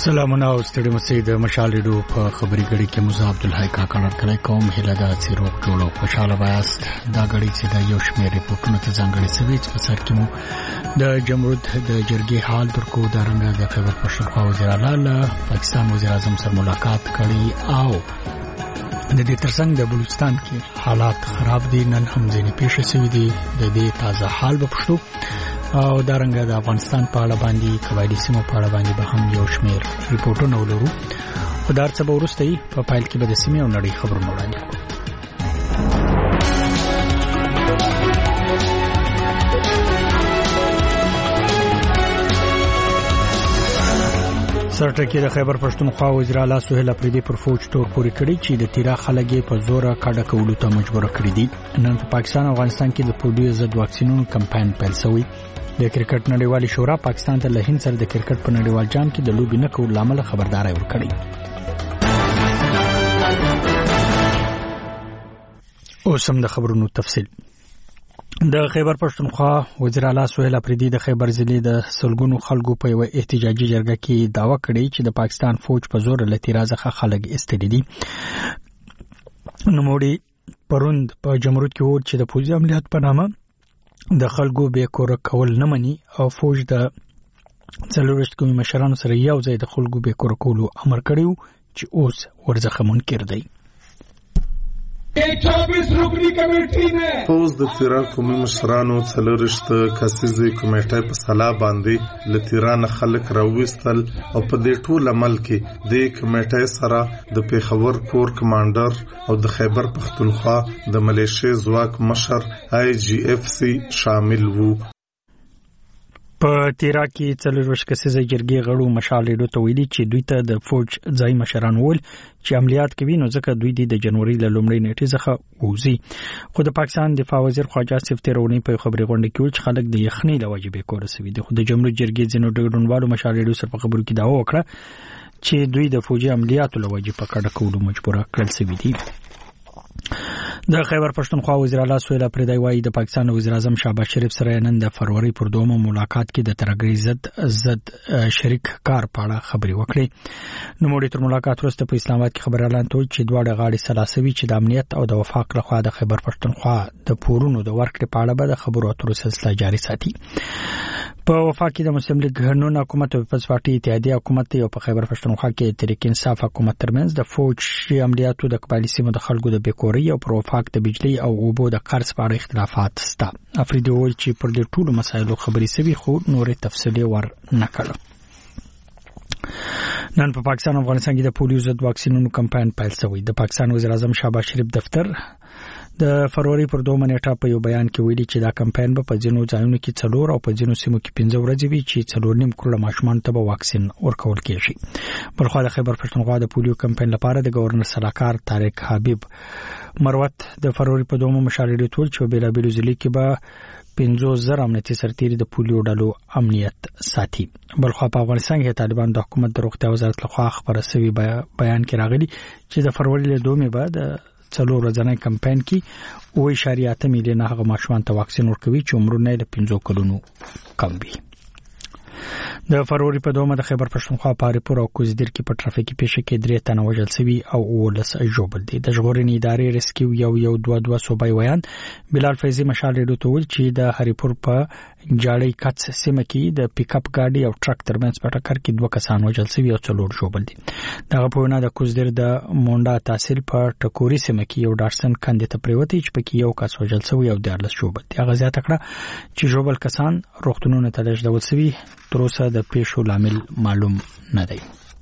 سلامونه او ستړي مسئ د مشال ریډیو په خبري غړي کې موسی عبدالحی کاکړ کړی کوم هله دا چې روغ جوړو خوشاله وایاست دا غړي چې د یو شمېر ریپورتونو ته ځانګړي سوي چې په سر کې مو د جمهوریت د جرګې حال درکو د رنګ د خبر پښتونخوا وزیر اعلی پاکستان وزیر اعظم سره ملاقات کړي او د دې ترڅنګ د بلوچستان کې حالات خراب دي نن هم ځینې پیښې شوې دي د دې تازه حال به پښتو او دارنګه د افغانستان په اړه باندې قبایلی سیمو په اړه باندې به هم یو شمېر ریپورتونه ولرو خو دا څه به وروسته په فایل کې به د سیمې او نړۍ خبرونه وړاندې کړو. سرټکی د خیبر پښتونخوا وزیر اعلی سهیل اپریدي پر فوج تور پورې کړی چې د تیرا خلګي په زور کډه کولو ته مجبور کړی دي. نن په پاکستان او افغانستان کې د پولیو ضد واکسینونو کمپاین پیل شوی. د کرکټ نړیوالې شورا پاکستان ته له هند سره د کرکټ په نړیوال جام کې د لوبې نه کولو لامل خبرداري ورکړي. اوس هم د خبرونو تفصیل. د خیبر پښتونخوا وزیر اعلی سهیل اپریدي د خیبر ضلع د سلګونو خلکو په یو احتجاجي جرګه کې داوا کړې چې د پاکستان فوج په زور له تیرازخه خلک استړي دي. نوموړي پروند په جمهوریت کې و چې د پوځي عملیات په نامه د خلکو به کور کول نه مني او فوج د څلورشت کومي مشرانو سره یو ځای د خلکو به کور کولو امر کړیو چې اوس ورزخه منکر دی. 24 رکنی کمیټې نه فوز د تیرا قومي مشرانو څلورشت کسیزې کمیټې په سلا باندې لتیران خلک راوستل او په دې ټول عمل کې د کمیټې سره د پیښور کور کمانډر او د خیبر پښتونخوا د ملیشیا ځواک مشر IGFC شامل وو. په تیرا کې څلورش کسیزې جرګې غړو مشال ریډیو ته ویلي چې دوی ته د فوج ځای مشران ول چې عملیات کوي نو ځکه دوی د جنوري له لومړۍ نیټې څخه وځي. خو د پاکستان دفاع وزیر خواجه آصف تیرونی په خبري غونډه کې چې خلک د یخنۍ له وجې به کور سوي دي. خو د جمهوریت جرګې ځینو ډګرونوالو مشال ریډیو سره په خبرو کې داوا وکړه چې دوی د فوجي عملیاتو له وجې په کډه کولو مجبور کړل سوي دي. د خیبر پښتونخوا وزیر اعلی سهیل اپریدي وايي د پاکستان وزیر اعظم شهباز شریف سره نن د فروری پر 2 ملاقات کې د ترګری زد شریک کار په اړه خبري وکړي. نو موږ تر ملاقات وروسته په اسلام آباد کې خبر اعلان کړ چې دواړه غاړي سلاسوي چې د امنیت او د وفاق لخوا د خیبر پښتونخوا د پورونو د ورکړې په اړه به د خبرو اترو سلسله جاري ساتي. په وفاق کې د مسلم لیگ قانون حکومت او پیپلز پارټي اتحادیه حکومت او په خیبر پښتونخوا کې تحریک انصاف حکومت ترمنځ د فوج عملیاتو د قبایلی سیمو د خلکو د بیکوري او پر وفاق د بجلی او اوبو د قرض په اړه اختلافات شته. افریدي وویل چې پر دې ټولو مسایلو خبري سوي خو نورې تفصیلي ور نه کړل. نن په پاکستان او افغانستان کې د پولیو ضد واکسینونو کمپاین پیل شوی. د پاکستان وزیر اعظم شهباز شریف دفتر د فروری پر 2 نیټه په یو بیان کې ویلي چې دا کمپاین به په ځینو ځایونو کې 4 او په ځینو سیمو کې 15 ورځې وي چې 4.5 کروڑ ماشومان ته به واکسین ورکول کېږي. بلخو د خیبر پښتونخوا د پولیو کمپاین لپاره د گورنر سلاکار طارق حبیب مروت د فروری په 2 مشارې ټول چې بیلابیلو ضلع کې به 50,000 امنیتي سرتیري د پولیو ډلو امنیت ساتي. بلخو په افغانستان کې طالبان د حکومت د روغتیا وزارت لخوا خبره شوی بیان کې راغلي چې د فروری له 2 بعد څلور ورځې کمپاین کې 2.8 میلیون هغه ماشومان ته واکسین ورکوي چې عمرونه له 15 کلونو کم وي. د فروری په 2 د خیبر پښتونخوا په اریپور او کوزدیر کې په ټرافیکي پیښه کې 3 تنه وژل شوي او 19 ژوبل دي. د ژغورنې ادارې ریسکیو یو 2 صوبای ویان بلال فیضی مشال ریډیو ته ویل چې د هریپور په جاړی کڅ سیمه کې د پیک اپ ګاډي او ټرک ترمنځ په ټکر کې 2 کسان وژل شوي او 4 ژوبل دي. دغه په وینا د کوزدیر د مونډا تحصیل په ټکوري سیمه کې یو ډارسن کاندې ته پریوتی چې پکې یو کس وژل شوی او 14 ژوبل دي. هغه زیاته کړه چې ژوبل کسان روغتونونو ته لېږدول شوي تر اوسه د پیښو لامل معلوم نه دی.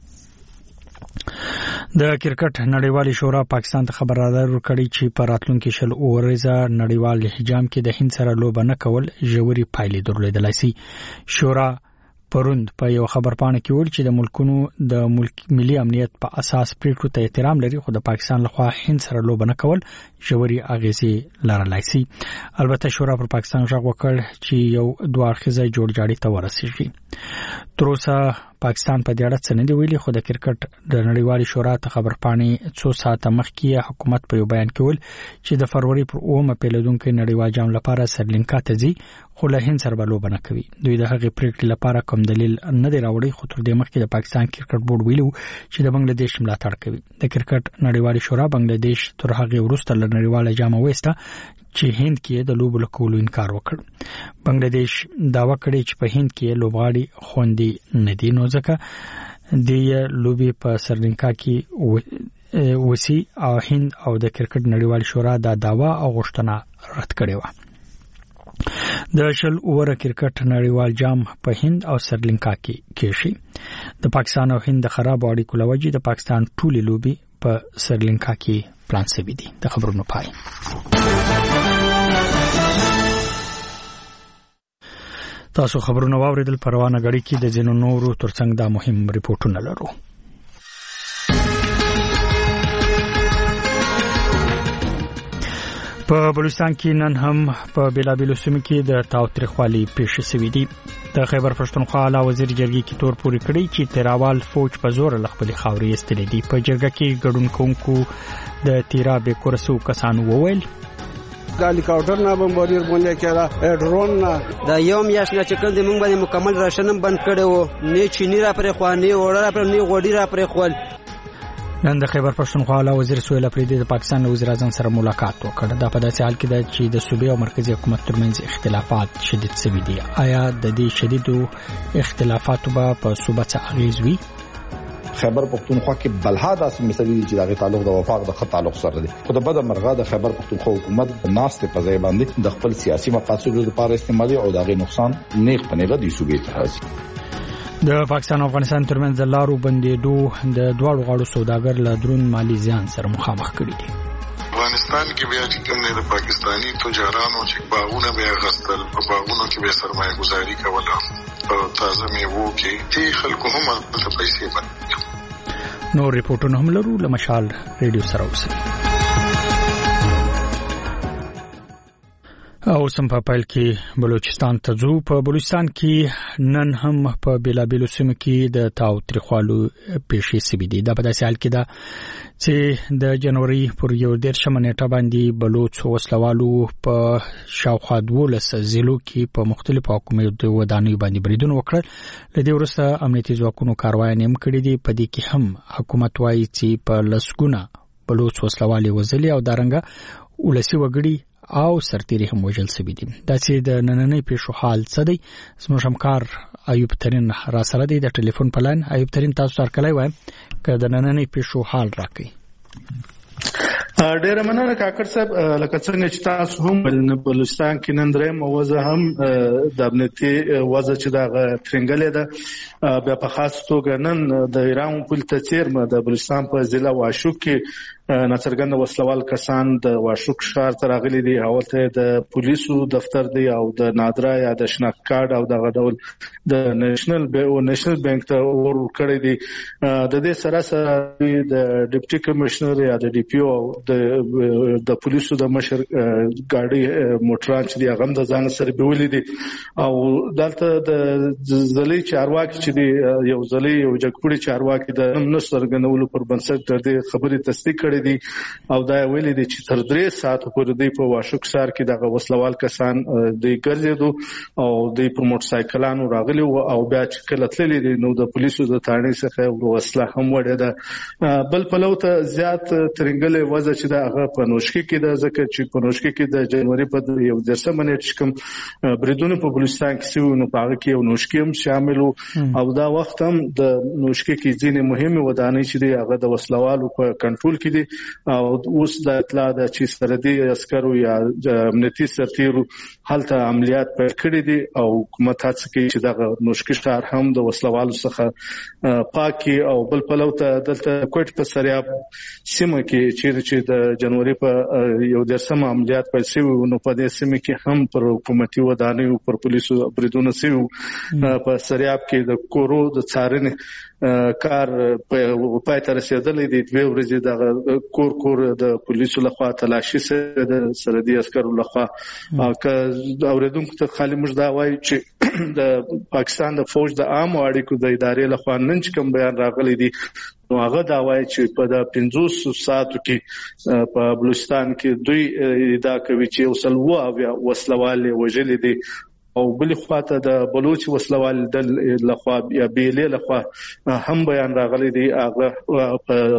د کرکټ نړیوالې شورا پاکستان ته خبردار ورکړی چې په راتلونکي شل اوريزه نړیوال حجام کې د هند سره لوبه نه کول ژوري پایلې درلودلای شي. شورا پروند په یو خبرپاڼه کې ویل چې د ملکونو د ملي امنیت په اساس پریکړو ته احترام لري خو د پاکستان لخوا هند سره لوبه نه کول ژوري اغیزې لرلای شي. البته شورا پر پاکستان ژغ وکړ چې یو 2 اړخیزه جوړجاړي ته ورسیږي. تر اوسه پاکستان په دې اړه څه نه دی ویلي، خو د کرکټ د نړیوالې شورا ته خبرپاڼې 2 ساعته مخکې حکومت په یو بیان کې ویل چې د فروری پر 9 پیلودونکو نړیوال جام لپاره سرلینکا ته ځي، خو له هند سره بلو بنه کوي. دوی د هغې پریکړې لپاره کوم دلیل نه دی راوړی، خو تر دې مخکې د پاکستان کرکټ بورډ ویلو چې د بنگلاديش ملاتړ کوي. د کرکټ نړیوالې شورا بنگلاديش تر هغې وروسته له نړیواله جام وېسته چې هند کې د لوبو کولو انکار وکړ. بنگلاديش داوا کړی چې په هند کې لوبغاړي خوندي نه دي، نو ځکه د لوبي په سرلینکا کې وسی او هند او د کرکټ نړیوالې شورا دا داوا او غوښتنه رد کړې و. د شل اوور کرکټ نړیوال جام په هند او سرلینکا کې کېشي. د پاکستان او هند د خراب اړیکو لوجې د پاکستان ټولې لوبي په سرلینکا کې پلان شوی دي. د خبرونو پای. تاسو خبرونه واوریدل. پروانه غړي کې د جنو نورو ترڅنګ دا مهم ریپورتونه لرو. په بلوچستان کې نن هم په بیلابیلو سیمو کې د تاوتریخوالي پیښې شوې دي. د خیبر پښتونخوا اعلی وزیر جرګې کې تور پوري کړی چې تیراوال فوج په زور لخپل خاورې استلې دي. په جرګه کې ګډون کوونکو د تیرا به کورسو کسانو وویل هلیکاپټر نه بمباریر باندې کړه، ډرون نه دا یو میاش نه چې کله موږ باندې مکمل راشنم بند کړو، نه چینی را پرې خوانې وړه را پرې نه غوډی را پرې خول. نن د خیبر پښتونخوا اعلی وزیر سهیل اپریدي د پاکستان وزیر اعظم سره ملاقات وکړ. دا په داسې حال کې ده چې د صوبې او مرکزی حکومت ترمنځ اختلافات شدید شوي دي. آیا د دې شدیدو اختلافاتو په صوبه څه اغیز وي؟ خیبر پښتونخوا کې بلها داسې مسلې چې دغه تعلق د وفاق د خط تعلق سره دی، خو د بده مرغه د خیبر پښتونخوا حکومت ناست په ځای باندې د خپل سیاسي مقاصدو لپاره استعمالي او دغه نقصان نیغ پنیغه دی صوبې ته راځي. د پاکستان او افغانستان ترمنځ د لارو بندېدو د دواړو غاړو سوداګر له درون مالی زیان سره مخامخ کړي دي. افغانستان کې بیا چې کوم نه د پاکستانی تجارانو چې باغونه بیا غستل، په باغونو کې به سرمایه گذاري کوله او تازه میوو کې تی خلکو هم د پیسې باندې. نو ریپورتونه هم لرو. لمشال ریډیو سره اوسئ. او سم په پایل کې بلوچستان ته ځو. په بلوچستان کې نن هم په بیلابیلو سیمو کې د تاوتریخوالو پیښې شوي دي. دا په داسې حال کې ده چې د جنوري پر 11 نیټه باندې بلوچ وسلوالو په شاوخوا 12 ضلعو کې په مختلفو حکومتي ودانیو باندې بریدونه وکړل. له دې وروسته امنیتي ځواکونو کاروایي هم کړې دي. په دې کې هم حکومت وایي چې په لسګونه بلوچ وسلوالي وزلي او دارنګه ولسی وګړي او سرتيري هم وژل شوي دي. دا چې د نننۍ پیښو حال څه دی، زموږ همکار ایوب ترین را سره دی د ټلیفون په لاین. ایوب ترین، تاسو سره کله وای که د نننۍ پیښو حال راکړي؟ ډیره مننه کاکړ صاحب. لکه څنګه چې تاسو هم بلوچستان کې نن درې موزه هم د امنیتي وضع چې دا ترنګلې ده، بیا په خاص توګه نن د ایران پل ته چیرمه د بلوچستان په ضلع واشوق کې ناڅرګند وسلوال کسان د واشوق ښار ته راغلي دي. هلته د پولیسو دفتر دی او د نادرا یا د شناخت کارت او دغه ډول د نېشنل بانک ته ورکړی دي. د دې سره سره د ډیپټي کمشنر یا د ډي پی او د پولیسو د مشر ګاډي موټران چې دی هغه د ځان سره بیولې دي. او دلته د ځلې چارواکي چې دی یو ځلې یو جګپوړي چارواکي د نن سرګنولو پر بنسټ د دې خبرې تصدیق کړې دي او دا ویلي دي چې تر 3 ساعت پورې دی په واشوق ښار کې دغه وسلوال کسان د ګرځېدو او د پر موټر سایکلانو راغلي او بیا چې کله تللی دي نو د پولیسو د تاڼې څخه وسله هم وړه ده. بل پلو ته زیات ترنګلې وځي چې دا په نوشکی کې د ذکر چې په نوشکی کې د جنوري په 11 نیټه کوم بریدونه په بلوچستان کې سوي نو په هغه کې یو نوشکی هم شامل او دا وخت هم د نوشکی کې ځینې مهمه ودانۍ چې دی هغه د وسلوالو په کنټرول کې دي او اوس د اطلاع د چې سردي عسکرو یا امنیتي سرتیرو هلته عملیات پیل کړي دي او حکومت هڅه کوي چې دغه نوشکی ښار هم د وسلوالو څخه پاکي. او بل پلو ته دلته کوټ په سریاب سیمه کې چې د جنوري په 11 عملیات پیل شوي نو په دې سیمه کې هم پر حکومتي ودانیو پر پولیسو بریدونه شوي. په سریاب کې د کورو د څارنې کار په پای ته رسیدلې دي. 2 ورځې د کور د پولیسو لخوا تلاشي سره د سرحدي عسکرو لخوا که اوریدونکو ته خالي موږ دا وایو چې د پاکستان د فوج د عام اړیکو د ادارې لخوا نن چې کوم بیان راغلی دی نو هغه دا وایي چې په د 500 ساعتو کې په بلوچستان کې دوی ادعا کوي چې وسلوه وسلوال وژلي دي او بل خواته د بلوچ وسلوال د لخوا یا بیلې لخوا هم بیان راغلی دی. هغه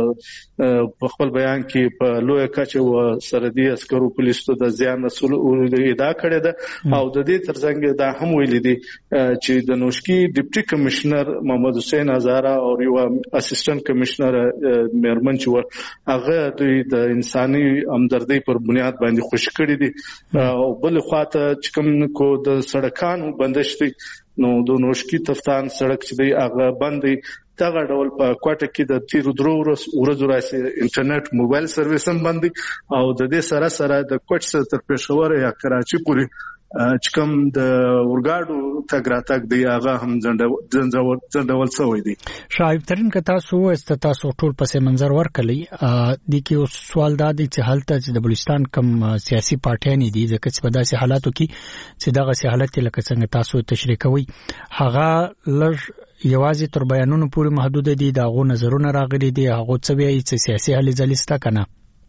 په خپل بیان کې په لوی کچه و سرحدي عسکرو پولیسو د زیان رسول ادعا کړې ده او د دې ترڅنګ دا هم ویلي دي چې د نوشکی ډیپټي کمشنر محمد حسین هزاره او یو اسسټنټ کمشنر میرمن چې هغه دوی د انساني همدردی پر بنیاد باندې خوش کړی دي او بل خواته چې کوم کو د سړکانو بندشتي نو د نوشکی تفتان سړک چې دی هغه بندي دغه ډول په کوټه کې د 13 ورځو راځي انټرنیټ موبایل سرویس هم بندي او د دې سره د کوټ تر پېښور یا کراچي پورې چې کوم د ورګاډو تګراتک دی هغه هم ځندول شوی دی. شایب ترين کتا سو استتاسو ټول پسې منظر ورکلی د کې سوال دا دی چې حالت د بلوچستان کم سیاسي پارټیان دي ځکه چې په داسې حالاتو کې چې دغه سي حالت لکه څنګه تاسو تشریح کوي هغه لږ یوازې تر بیانونو پورې محدود دي دغه نظرونه راغلي دي هغه څه وایي چې سیاسي حل ځلیستا کنه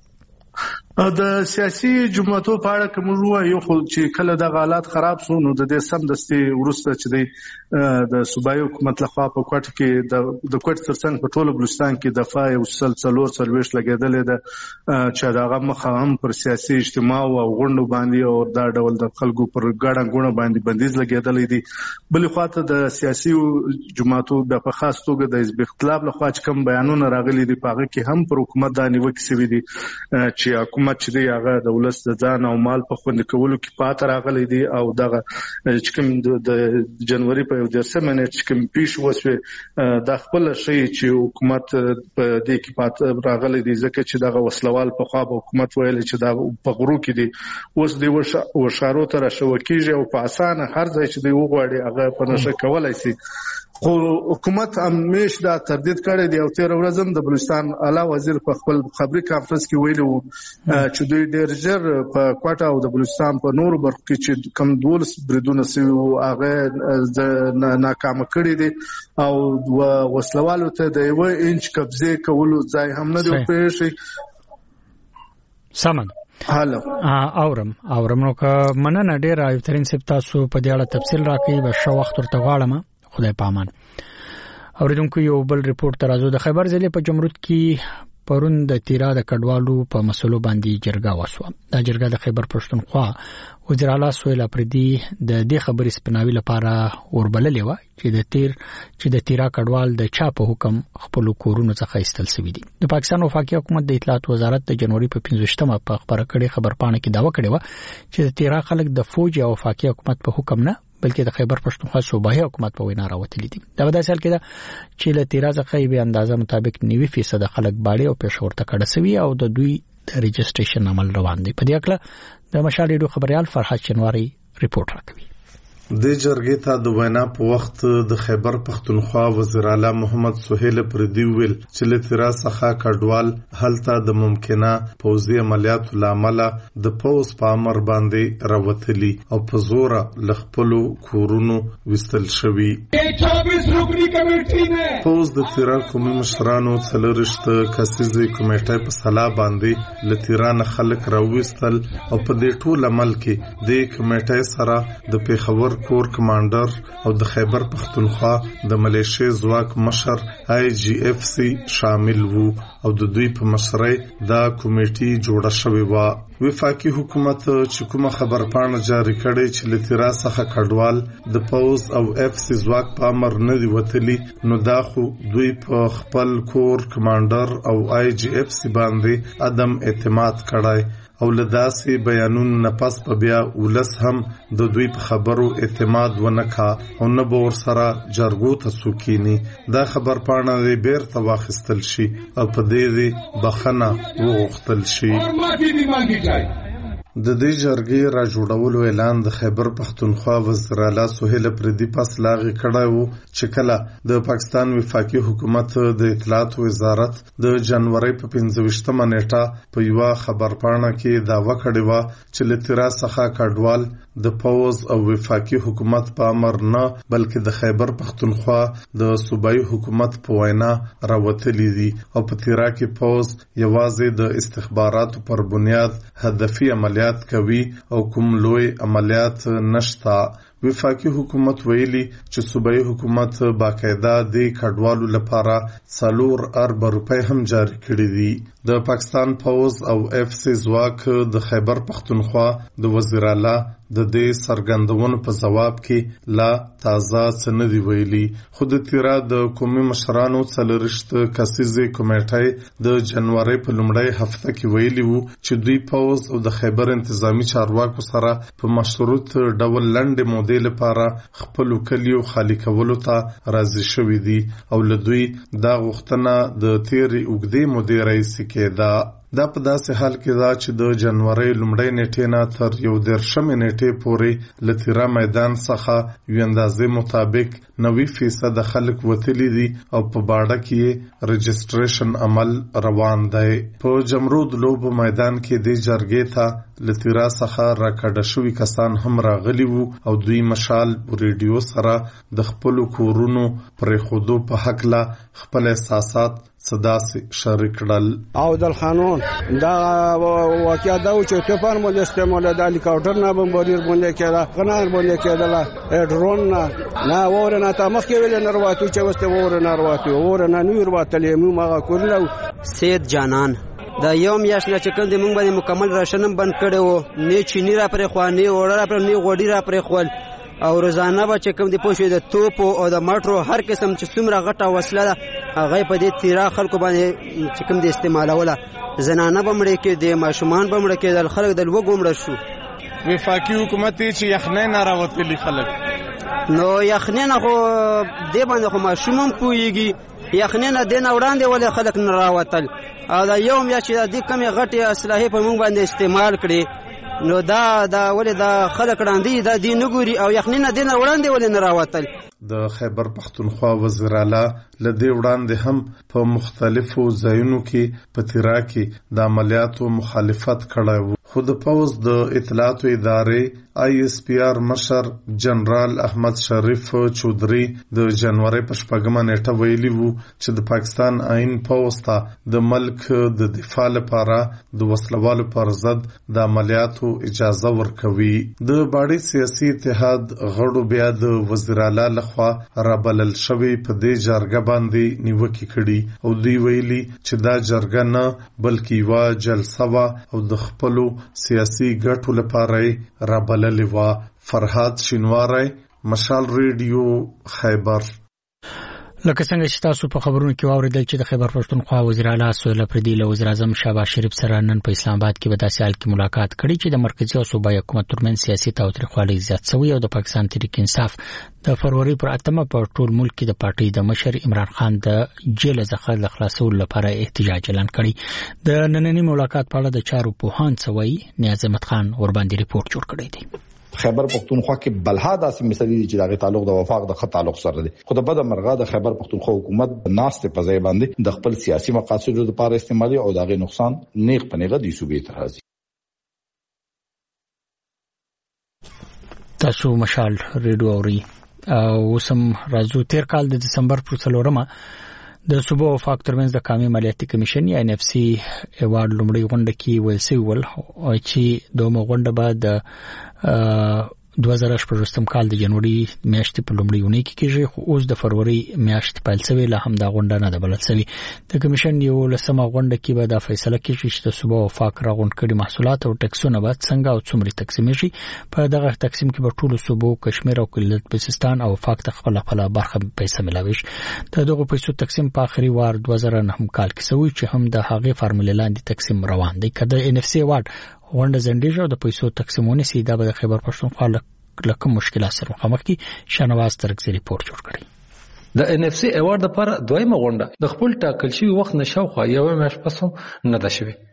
د سیاسي جماعتو په اړه کوم یو خو چې کله د حالات خراب شو نو د دې سم دستي ورسته چې د صوبایي حکومت لخوا په کوټ کې د کوټ ترڅنګ په ټول بلوچستان کې دفاع او سلسلوش لګیدلې ده چې دا مخه هم پر سیاسي اجتماع او غونډو باندې او دا ډول د خلکو پر ګډه غونډه باندې بندیز لګیدلې دي. بل خواته د سیاسي جماعتو په خاص توګه د حزب اختلاف لخوا چې کوم بیانونه راغلي دي په هغه کې هم پر حکومت د نیوکې سوي دي چې حکومت چې دی هغه د ولس د ځان او مال په خوندي کولو کې پاتې راغلي دي او دغه چې کوم د جنوري په 10 منټ چې کوم پیښ وسوي د خپل شی چې حکومت په دې کې پاتې راغلي دي ځکه چې دغه وسلوال په خوا حکومت ویل چې دا په غرو کې دي اوس دی وشارو تر شوکیږي او په اسانه هر ځای چې دی وغواړي هغه په نشه کولای شي. خو حکومت همیش دا تردید کړی دی او 13 ورځې هم د بلوچستان اعلی وزیر په خپل خبري کانفرنس کې ویلي وو چې دوی ډېر ژر په کوټه او د بلوچستان په نورو برخو کې چې کم 12 بریدونه سوي وو هغه ناکام کړی دي او وسلوالو ته د 1 انچ قبضه کولو ځای هم نه دی پېښې سمن هالو اورم نو که مننه ډېر ایترین سپ تاسو په دې اړه تفصیل راکړئ به شو وخت ورته غواړم خدای پامان. اوریدونکو یو بل ریپورت ترازو د خیبر ضلع په جمرود کې پرون د تیرا د کډوالو په مسلو باندې جرګه وشوه. دا جرګه د خیبر پښتونخوا وزیر اعلی سهیل اپریدي د دې خبرې سپناوي لپاره وربللې و چې د تیرا کډوال د چا په حکم خپل کورونو څخه ایستل شوی دي. د پاکستان وفاقي حکومت د اطلاعات وزارت د جنوري په 15مه په خبره کړي خبرپاڼه کې داوا کړې و چې د تیرا خلک د فوج او وفاقي حکومت په حکم نه بلکې د خیبر پښتونخوا صوبایي حکومت په وینا راوتلي دي. دا په داسې حال کې ده چې له تیرا څخه به اندازه مطابق 90% خلک باړي او پېښور ته کډه سوي او د دوی د ريجستریشن عمل روان دي. په دې اړه د مشال ریډیو خبريال فرحت شنواری ریپورت راکوي. د جرګې ته د وینا په وخت د خیبر پښتونخوا وزیر اعلی محمد سهیل اپریدي ویل چې له تیرا څخه کډوال هلته د ممکنه پوځي عملیاتو لامل د پوز په امر باندې راوتلي او په زور لخپلو کورونو وستل شوی. 24 رکنی کمیټې نه پوز د تیرا قومي مشرانو څلورشت کسیزي کمیټې په سلا باندې له تیرا نه خلک راوستل او په دې ټول عمل کې د کمیټې سره د پیښور کور کمانډر او د خیبر پښتونخوا د ملیشیا ځواک مشر IGFC شامل وو او د دوی په مشرۍ دا کمیټې جوړه شوې و. وفاقي حکومت چې کومه خبرپاڼه جاری کړې چې له تیرا څخه کډوال د پوز او FC ځواک په امر نه دی وتلی نو دا خو دوی په خپل کور کمانډر او IGFC باندې عدم اعتماد کړای او لداسي بیانون نفس په بیا ولس هم د دوی په خبرو اعتماد ونکا او نه به ورسره جرګو ته سوکینی. دا خبر پاڼه بیرته واخیستل شي او په دې بخنه وغوښتل شي. د دې جرګې را جوړولو اعلان د خیبر پختونخوا وزیر اعلی سهیل اپریدي پس لاغې کړی و چې کله د پاکستان وفاقي حکومت د اطلاعات وزارت د جنوري په 25مه نیټه په یو خبرپاڼه کې داوا کړې و چې له تیرا څخه کډوال د پوز او وفاقي حکومت په امر نه بلکې د خیبر پختونخوا د صوبایي حکومت په وینا راوتلي دي او په تیرا کې پوز یوازې د استخباراتو پر بنیاد هدفي عملیات کوي او کوم لوی عملیات نشتا. وفاقي حکومت ویلي چې صوبایي حکومت باقاعده د کډوالو لپاره 4 ارب روپۍ هم جاری کړي دي. د پاکستان پوز او اف سی ځواک د خیبر پختونخوا د وزیر اعلی د دې سرګندونو په جواب کې لا تازه څه نه دی ویلي. خو د تیرا د قومي مشرانو څلورشت کسیزې کمیټې د جنوري په لومړۍ هفته کې ویلي وو چې دوی پوز او د خیبر انتظامی چارواکو سره په مشروط ډول لنډې مودې لپاره خپل کلیو خالی کولو ته راضي شوي دي او له دوی دا غوښتنه د تیرې اوږدې مودې راهیسې کېده. دا په داسې حال کې ده چې د جنوري لومړۍ نیټې نه تر 11 نیټې پورې له تیرا میدان څخه یو اندازې مطابق 90% خلک وتلي دي او په باډه کې رجسټریشن عمل روان دی. په جمرود لوب میدان کې د جرګې ته له تیرا څخه راکډه شوي کسان هم راغلي وو او دوی مشال ریډیو سره د خپل کورونو پرېښودو په هکله خپل احساسات صداسي شریک کړل. او دل قانون دا واقعیا دا چې توپان مو استعمال د هلیکاپټر نه بمباریر باندې کېده غنار باندې کېده ډرون نه وره نه تمخ کې ویل نه وراتو چې واست وره نه وراتو وره نه نور واتلې مو ما کورلو سید جانان دا یو میاش نه چې کوم د مونږ باندې مکمل راشنم بند کړي وو نه چینی را پرې خواني وړه را پرې نه غوډی را پرې خول او روزانه به چې کوم د پوښې د توپ او د مټرو هر قسم چې څومره غټه وسله ده هغه په دې تیرا خلکو باندې چې کوم د استعمالوله زنانه به مړې کې د ماشومان به مړې کې د خلک د لوګو مړ شو. وفاقي حکومت چې یخنۍ نه راوتلي خلک نو یخنۍ نه خو دې باندې خو ماشومان پوهیږي یخنۍ نه دین وړاندې ولې خلک نه راوتل او دا یو یا چې د کمې غټې اسلحې په موږ باندې استعمال کړي نو دا ولې دا خلک وړاندې دا دین ګوري او یخنۍ نه دین وړاندې ولې نه راوتل. د خیبر پختونخوا وزیر اعلی لدې وړاندې هم په مختلفو ځایونو کې په تیرا کې د عملیاتو مخالفت کړی و. خو د پوز د اطلاعاتو ادارې ISPR مشر جنرال احمد شریف چودري د جنوري په 4مه نیټه ویلي وو چې د پاکستان آئین پوز ته د ملک د دفاع لپاره د وسلوالو پر ضد د عملیاتو اجازه ورکوي. د باډي سیاسي اتحاد غړو بیا د وزیر اعلی لخوا رابلل شوی په دې جرګه باندې نیوکه کړي او دوی ویلي چې دا جرګه نه بلکې یو جلسه وا او د خپلو سیاسي ګټو لپاره رابللې وا. فرهاد شینواری، مشال ریډیو، خیبر. لکه څنګه چې تاسو په خبرونو کې واوریدل چې د خیبر پښتونخوا وزیر اعلی سهیل اپریدي له وزیر اعظم شهباز شریف سره نن په اسلام آباد کې په داسې حال کې ملاقات کړې چې د مرکزي او صوبایي حکومت ترمنځ سیاسي تاوتریخوالی زیات شوی او د پاکستان تحریک انصاف د فروری پر 8مه په ټول ملک کې د پارټۍ د مشر عمران خان د جیل څخه د خلاصولو لپاره احتجاج اعلان کړی. د نننی ملاقات په اړه د چارو پوهان سوي نیاز احمد خان ورباندې ریپورت جوړ کړی دی. خیبر پختونخوا کې بلها داسې مسلې چې دغه تعلق د وفاق د خط تعلق سره دی. خو د بد مرغه د خیبر پختونخوا حکومت ناست په ځای باندې د خپل سیاسي مقاصدو لپاره استعمالي او دغه نقصان نیغ پنیغه دی صوبې ته راځي. تاسو مشال ریډیو اوري او سم راځو تیر کال د دسمبر پر 4مه د صوبو وفاق ترمنځ د قومي مالیاتي کمیشن یا NFC ایوارډ لومړی غونډه کې ویل چې دومره غونډه بعد 2018 کال د جنوري میاشتې په لومړۍ اونۍ کې کېږي خو اوس د فروری میاشت پیل شوی لا هم دا غونډه نه ده بلل شوی. د کمیشن یو لسمه غونډه کې به دا فیصله کیږي چې د صوبو وفاق راغونډ کړي محصولات او ټکسونه به څنګه او څومره تقسیم شي. په دغه تقسیم کې به ټول صوبو کشمیر او بلوچستان او وفاق ته خپل برخه پیسې ملاوي شي. د دغه پیسو تقسیم په اخري وار 2009 کال کې شوی چې هم د هغې فارمولې لاندې تقسیم روان دی. کله NFC ایوارډ غونډه زندیږي او د پیسو تقسیمونه سیده به د خیبر پښتونخوا لکه مشکلات سره مخامخ کی. شنواز ترکزی ریپورت جوړ کړی. د NFC ایوارډ لپاره دویمه غونډه د خپل ټاکل شوی وخت نشو خو یو میاشت پس هم نه ده شوی.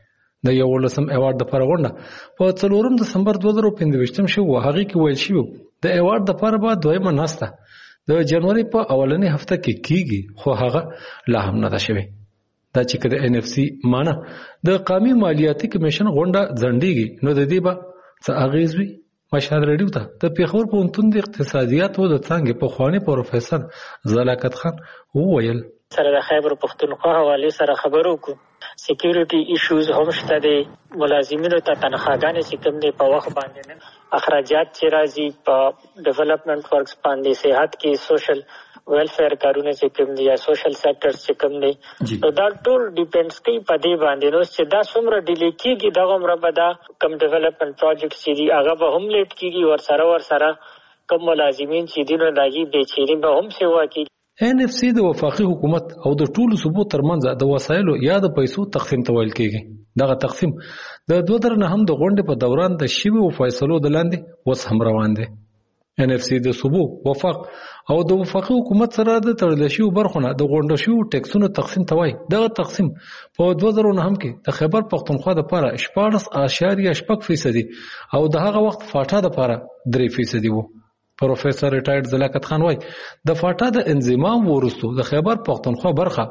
د 11 ایوارډ لپاره غونډه په 4 دسمبر 2015 شو. هغه کې ویل شو د ایوارډ لپاره به دویمه ناسته د جنوري په اولنۍ هفته کې کیږي، خو هغه لا هم نه ده شوی. دا چې د NFC معنی د قومي مالیاتي کمیشن غونډه ځنډیږي نو د دې به څه اغیز وي. مشهد رادیو ته د پیښور پوهنتون د اقتصادیاتو د څانګې پخوانی پروفیسور زلاکت خان وویل سره د خیبر پختونخوا حواله سره خبرو کو سکیورټي ایشوز هم شته دي، ملازمینو ته تنخواګانې چې کوم دي په وخت باندې نه، اخراجات چې راځي په ډیولپمنٹ ورکس باندې، صحت کې سوشل ویلفیر کارونه چې کوم دي یا سوشل سېکټر چې کوم دي، نو دا ټول ډیپینډز کوي په دې باندې. نو چې دا څومره ډیلی کیږي دغه عمره به دا کم ډیولپمنٹ پروجیکټ چې دي هغه به هم لیټ کیږي، ورسره کم ملازمین چې دي نو داږي بېچینی به هم سیوا کیږي. NFC د وفاقي حکومت او د ټولو صوبو ترمنځ د وسایلو یا د پیسو تقسیم ته ویل کېږي. دغه تقسیم د 2009 د غونډې په دوران د شویو فیصلو د لاندې اوس هم روان دی. NFC د صوبو وفاق او د وفاقي حکومت سره د تړل شویو برخو نه د غونډه شویو ټیکسونو تقسیم ته وایي. دغه تقسیم په 2009 کې د خیبر پختونخوا لپاره 14.8% او د هغه وخت فاټا لپاره 3% وو. پروفیسور ریټایرډ زلاکت خان وایي د فاټا د انضمام وروسته د خیبر پختونخوا برخه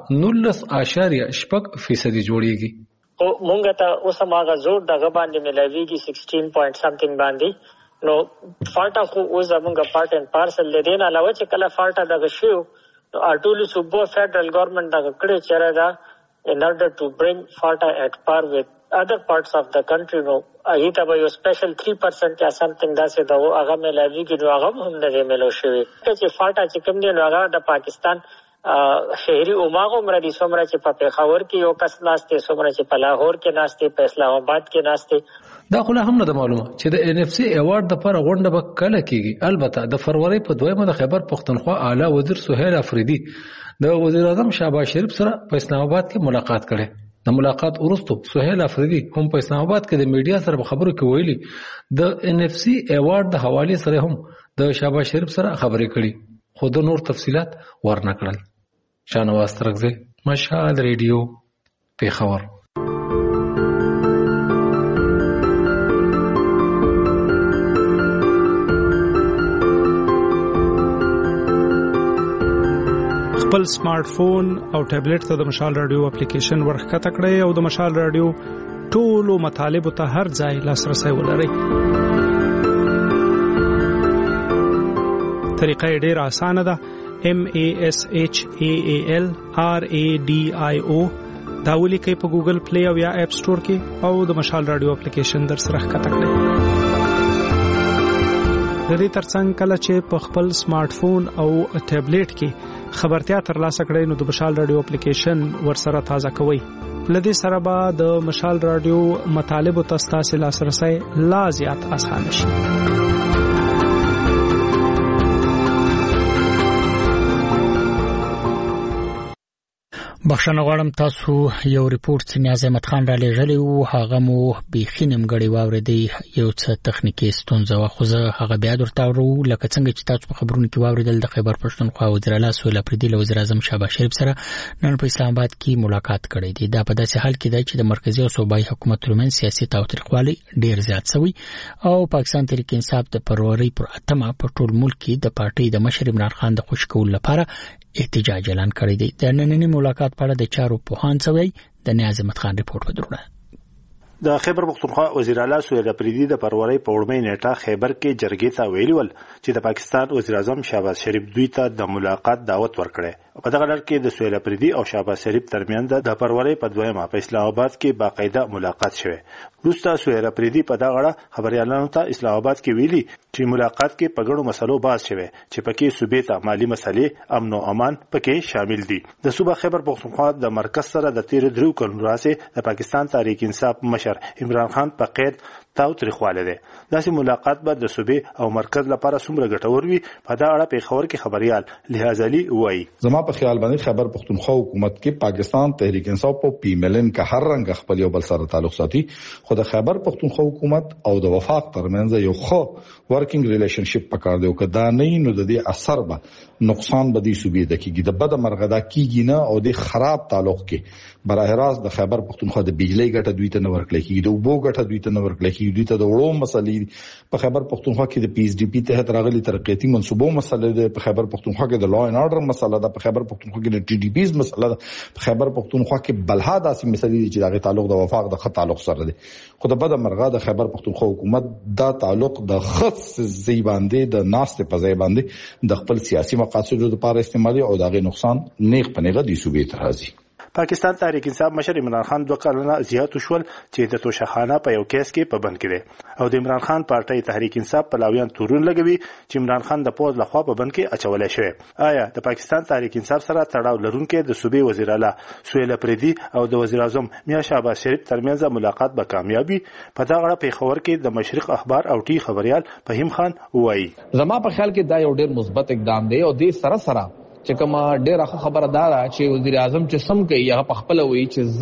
19.8% جوړیږي. او مونږ ته اوس هغه زور دغه باندې ملاویږي 16 پوینټ سمثینګ باندې. نو فاټا خو اوس زمونږ پارت اینڈ پارسل دی نه علاوه چې کله فاټا دغه شو نو ټول صوبو فدرل ګورنمنت دغه کړی چیرې دا in order to bring FATA at par with other parts of the country. نو هغه ته به یو سپیشل 3% یا سمثینګ داسې دا هغه ملاویږي، نو هغه هم نه ملو شوی چې فاټا چې کوم دی نو هغه د پاکستان شهري عماغو مرادي څومره چې په پیښور کې یو کس ناشته، څومره چې په لاهور کې ناشته، په اسلام آباد کې ناشته. دا خو هم نه معلومه چې د NFC ایوارډ لپاره غونډه به کله کیږي. البته د فروری په 2 د خیبر پختونخوا اعلی وزیر سهیل افریدي د وزیر اعظم شهباز شریف سره په اسلام آباد کې ملاقات کړي. د ملاقات وروسته سهیل افریدي هم په اسلام آباد کې د میډیا سره خبرو کې ویلي د NFC ایوارډ د حواله سره هم د شهباز شریف سره خبرې کړي، خو د نور تفصيلات ورنه کړل. شانواز ترغزی، مشهد ریډیو، پیښور. خپل سمارټ فون او ټابلیټ ته د مشال رادیو اپلیکیشن ورخکته کړئ او د مشال رادیو ټولو مطالبه ته هر ځای لاسرسي ولرئ. طریقه ډیره اسانه ده. MASHAAL RADIO دا ولیکئ په ګوګل پلی او یا اپ سٹور کې او د مشال رادیو اپلیکیشن در سره ښکته کړئ. د دې ترڅنګ کله چې په خپل سمارټ فون او ټابلیټ کې خبرتیا ترلاسه کړئ نو د مشال رادیو اپلیکیشن ورسره تازه کوئ. لدې سره به د مشال رادیو مطالب ته ستاسو لاسرسي لا زیات اسانه شي. بخښنه غواړم، تاسو یو ریپورت چې نیاز احمد خان را لېږلی و هغه مو بیخي نیمګړی واورېدی، یو څه تخنیکي ستونزه وه، خو زه هغه بیا درته اورو. لکه څنګه چې تاسو په خبرونو کې واورېدل د خیبر پښتونخوا وزیر اعلی سهیل افریدي له وزیر اعظم شهباز شریف سره نن په اسلام آباد کې ملاقات کړی دی. دا په داسې حال کې دی چې د مرکزي او صوبایي حکومت ترمنځ سیاسي تاوتریخوالی ډیر زیات شوی او پاکستان تحریک انصاف د فروری پر 8 په ټول ملک کې د پارټۍ د مشر عمران خان د خوش کول لپاره احتجاج اعلان کړی دی. د نننۍ ملاقات په اړه د چارو پوهان څوی د نیاز احمد خان ریپورت ودرونه. د خیبر پختونخوا وزیر اعلی سهیل افریدي د فروری په 1 نیټه خیبر کې جرګې ته ویلي ول چې د پاکستان وزیر اعظم شهباز شریف دوی ته د ملاقات دعوت ورکړي. په دغه لړ کې د سهیل افریدي او شهباز شریف ترمنځ د فروری په 2 په اسلام آباد کې باقاعده ملاقات شوه. وروسته سهیل افریدي په دغه اړه خبريالانو ته اسلام آباد کې ویلي چې ملاقات کې په ګڼو مسلو بحث شوه چې پکې صوبې ته مالی مسلې، امن او امان پکې شامل دي. د صوبه خیبر پختونخوا د مرکز سره د 13 کلونو راځي د پاکستان تحریک انصاف مشر عمران خان په قید تاوتریخواله ده. داسې ملاقات به د صوبې او مرکز لپاره څومره ګټور وي په دا اړه پیښور کې خبريال لحاظ علي وایي. زما په خیال باندې خیبر پختونخوا حکومت کې پاکستان تحریک انصاف او پی ملن کا هر رنګ خپل یو بل سره تعلق ساتي، خو د خیبر پختونخوا حکومت او د وفاق ترمنځ یو خو ورکینګ ریلیشنشپ پکار دی او کدا نه نو د دې اثر به نقصان بدی صوبې د کیږي د بد مرغدا کیږي نه او د خراب تعلق کې براه راست د خیبر پختونخوا د بجلی ګټه دوی ته نه ورکړل کیږي، د اوبو ګټه دوی ته نه ورکړل کیږي، دوی ته د وړو مسلې په خیبر پختونخوا کې د پی ایس ډی پی تحت راغلي ترقیاتي منصوبو مسلې ده، په خیبر پختونخوا کې د لا اینڈ آرډر مسله ده، په خیبر پختونخوا کې د ټي ډي پیز مسله ده، په خیبر پختونخوا کې بلها داسې مسلې چې دغه تعلق د وفاق د خط تعلق سره ده. خو د بد مرغه د خیبر پختونخوا حکومت دا تعلق د خص زی باندې د ناست په ځای باندې د خپل سیاسي مقاصدو لپاره استعمالي او دغه نقصان نیغ پنیغه دي صوبې ته راځي. پاکستان تحریک انصاف مشر عمران خان 2 کلونه زیات شول چې د توشخانه په یو کیس کې پابند کړي او د عمران خان پارټي تحریک انصاف پلاویان تورون لګوي چې عمران خان د پوز لخوا پابند کې اچولای شوی. آیا د پاکستان تحریک انصاف سره تړاو لرونکي د صوبې وزیر اعلی سهیل اپریدي او د وزیر اعظم میا شهباز شریف ترمنځ ملاقات به کامیابی؟ په دا غړه پیښور کې د مشرق اخبار او ټي خبريال فهیم خان وایي. زما په خیال کې دا یو ډېر مثبت اقدام دی او د سره چې کومه ډېره خبردار چې وزیر اعظم چې سم کوي هغه په خپل وایي چې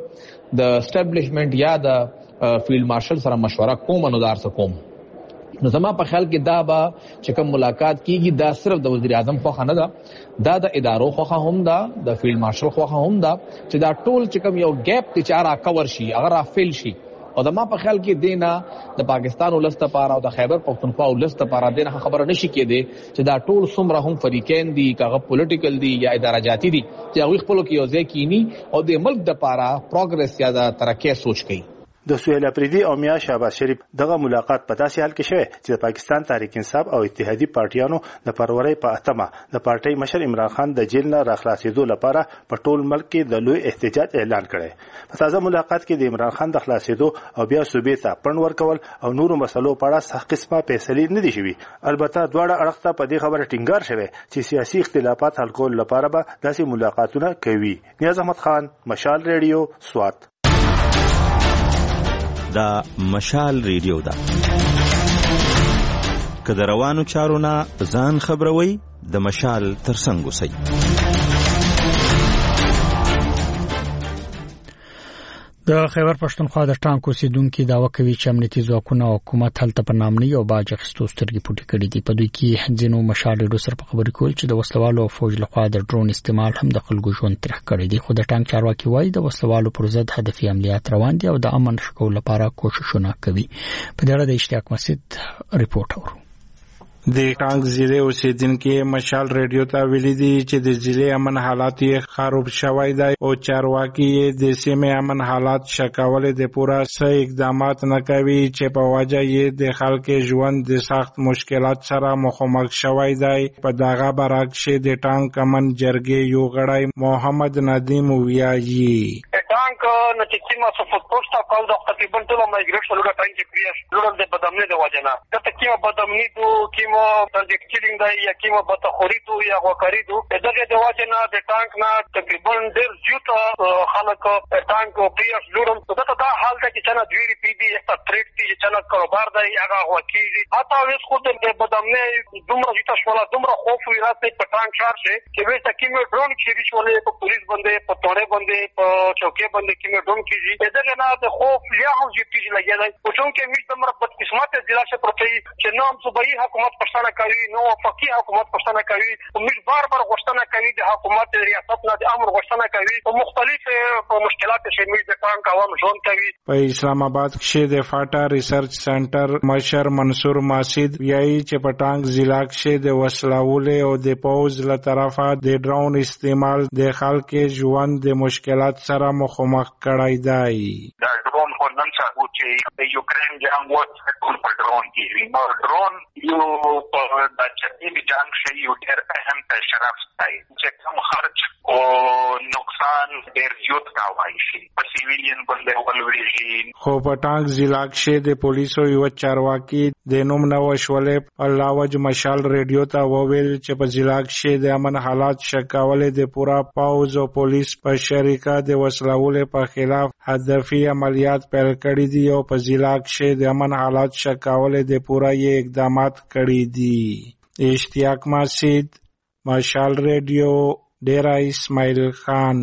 زه د اسټابلیشمنت یا د فیلډ مارشل سره مشوره کوم نو دار سره کوم. نو زما په خیال کې دا به چې کوم ملاقات کیږي دا صرف د وزیر اعظم خو نه ده، دا د ادارو خو هم ده، د فیلډ مارشل خو هم ده چې دا ټول چې کوم یو ګیپ چې چاره کور شي هغه را فیل شي. او د ما په خیال کې دینا د پاکستان ولست لپاره او د خیبر پختونخوا ولست لپاره دغه خبره نشي کېده چې دا ټول څومره هم فریقین دي کاغه پولیټیکل دي یا اداره جاتی دي چې هغه خپل کې یو ځای کینی او د ملک د لپاره پروګرس یا د ترقی سوچ کوي. د سهیل اپریدي او میا شهباز شریف دغه ملاقات په داسې حال کې شوه چې د پاکستان تحریک انصاف او اتحادیه پارټیانو د فروری په اتمه د پارټي مشر عمران خان د جیل نه راخلاصېدو لپاره په ټول ملک کې د لوی احتجاج اعلان کړی. په تازه ملاقات کې د عمران خان د خلاصېدو او بیا صوبې ته پند ورکول او نورو مسلو په اړه صح قسمه فیصلې نه دي شوي. البته دواړه اړخ ته په دې خبره ټینګار شوی چې سیاسي اختلافات حل کول لپاره به داسې ملاقاتونه کوي. نیاز احمد خان، مشال ریډیو، سوات. دا مشال ریډیو ده که د روانو چارو نه ځان خبروي د مشال ترڅنګ اوسئ. د خیبر پښتونخوا د ټانک اوسیدونکو دعوا کوي چې امنیتي ځواکونه او حکومت هلته په نام نه یو باج اخیستو سترګې پټې کړې دي. په دوی کې ځینو مشال ریډیو سره په خبرې کول چې د وسلوالو او فوج لخوا د ډرون استعمال هم د خلکو ژوند تریخ کړی دی. خو د ټانک چارواکي وایي د وسلوالو پر ضد هدفي عملیات روان دي او د امن شکول لپاره کوششونه کوي. په دې اړه د اشتیاق مسجد ریپورت اورو. د ټانک ضلع اوسیدونکو مشال ریډیو ته ویلي دي چې د ضلع امن حالات یې خراب شوی دی او چارواکي د سیمې امن حالات شکول د پوره صحیح اقدامات نه کوي چې په وجه یې د خلکو ژوند د سخت مشکلات سره مخامخ شوی دی. په دغه برعکس د ټانک امن جرګې یو غړی محمد ندیم ویایي ټانک نه چې کیما سپورټ پوسټا کول د تقریبا ټول مایګریټ شلو ټانک پریس لورل د بدامنی د وجنه ته کیما بدامنی دو کیما ترجیکټینګ دی یا کیما بتخوري دو یا وکړی دو دغه د وجنه د ټانک نه تقریبا ډیر زیات خلک ټانک پریس لورل ته دا حال ده چې څنګه دوی پی دی یک تریټ دی چې څنګه کاروبار دی هغه وکیږي اته وس خو د بدامنی دومره زیات شولا دومره خوف وی راځي په ټانک شار شي چې وې تکي مې ډرون کې شولې په پولیس باندې په توړې باندې په چوکي باندې کې مې ډون کیږي دغه نه د خوف یا هم جدي لګیږي او چونکه موږ د مربوط قسمت ضلع څخه پروتي چې نو هم صوبایي حکومت پښتنه کوي نو وفاقي حکومت پښتنه کوي او موږ بار غوښتنه کوي د حکومت ریاست نه د امر غوښتنه کوي او مختلف مشکلات چې موږ د ټانک عوام ژوند کوي. په اسلام آباد کې د فاټا ریسرچ سنټر مشر منصور ماسید ویایي چې په ټانک ضلع کې د وسلوالې او د پوز له طرفه د ډرون استعمال د خلکو ژوند د مشکلات سره مخامخ کړای دی. دا ډرون خو نن څه چې د یوکرين جنگ وخت ټول په ډرون کې نو ډرون یو په د چرګي جنگ شي یو ډېر اهم پیشرفت دی چې کوم خرج او نقصان ډېر زیات راوړي شي په سیویلین باندې ولوري. خو په ټانک ضلع کې د پولیسو یو چارواکي د نوم نوښولې علاوه مشال ریډیو ته وویل چې په ضلع کې د امن حالات شکاولې د پورا پاوز او پولیس په شریکه د وسلوالو په خلاف هدفي عملیات پیل کړي دي او په ضلع کې د امن حالات شکاولې د پورا یې اقدامات کړي دي. اشتیاق مسجد، مشال ریډیو، ډیرا اسماعیل خان.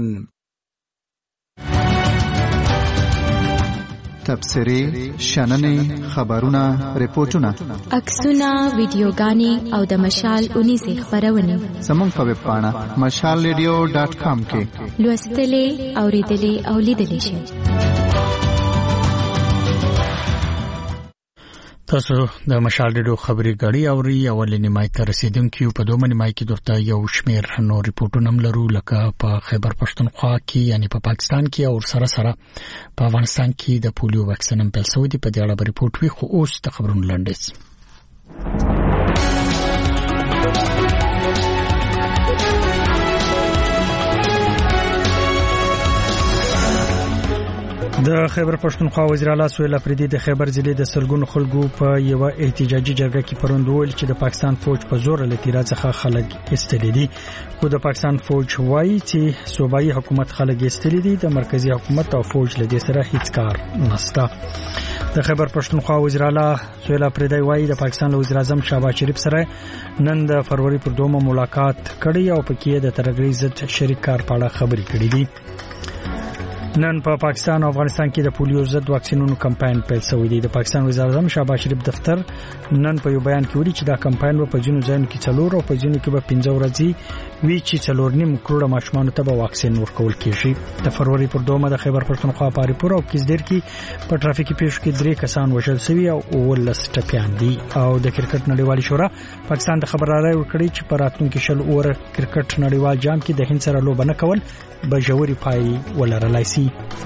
تبصرې، شننې، خبرونه، ریپورتونه، عکسونه، ویډیوګانې او د مشال 19 خبرونه زموږ په ویب پاڼه mashalradio.com کې لوستلې، اوریدلې او لیدلې شئ. تاسو د مشال ریډیو خبري غړي اوري اولنې مای ته رسیدونکو په دوه مای کې درته یو شمیر نو ریپورتونه لرو لکه په خیبر پښتونخوا کې یعنی په پاکستان کې او سره په افغانستان کې د پولیو واکسین په سعودي په دې اړه ریپورت وی خو اوس د خبرونو لنډیز. د خیبر پښتونخوا وزیر اعلی سهیل افریدي د خیبر ضلع د سلګونو خلکو په یو احتجاجي جرګه کې پروند ویل چې د پاکستان فوج په زور له تیرا څخه خلک استلې دي. خو د پاکستان فوج وایي چې صوبایي حکومت خلک استلې دي، د مرکزی حکومت او فوج له دې سره هیڅ کار نشته. د خیبر پښتونخوا وزیر اعلی سهیل افریدي وایي د پاکستان وزیر اعظم شهباز شریف سره نن د فروری پر 2 ملاقات کړي او پکې د ترګری ضد شریک کار په اړه خبرې کړې دي. نن په پاکستان او افغانستان کې د پولیو ضد واکسینونو کمپاین پیل شوی دی. د پاکستان وزیر اعظم شهباز شریف دفتر نن په یو بیان کې ویلي چې دا کمپاین په ځینو ځایونو کې 4 او په ځینو کې به 15 ورځې وی چې 4.5 کروڑ ماشومان ته به واکسین ورکول کیږي. د فروری پر 2 د خیبر پښتونخوا پاریپور او کیزدیر کې په ټرافیکي پیښو کې 3 کسان وژل شوي او 19 ټپيان دي. او د کرکټ نړیوالې شورا پاکستان د خبرداري ورکړي چې په راتلونکي شل اور کرکټ نړیوال جام کې د هند سره لوبه نه کول به جوړي پای ولرلای شي.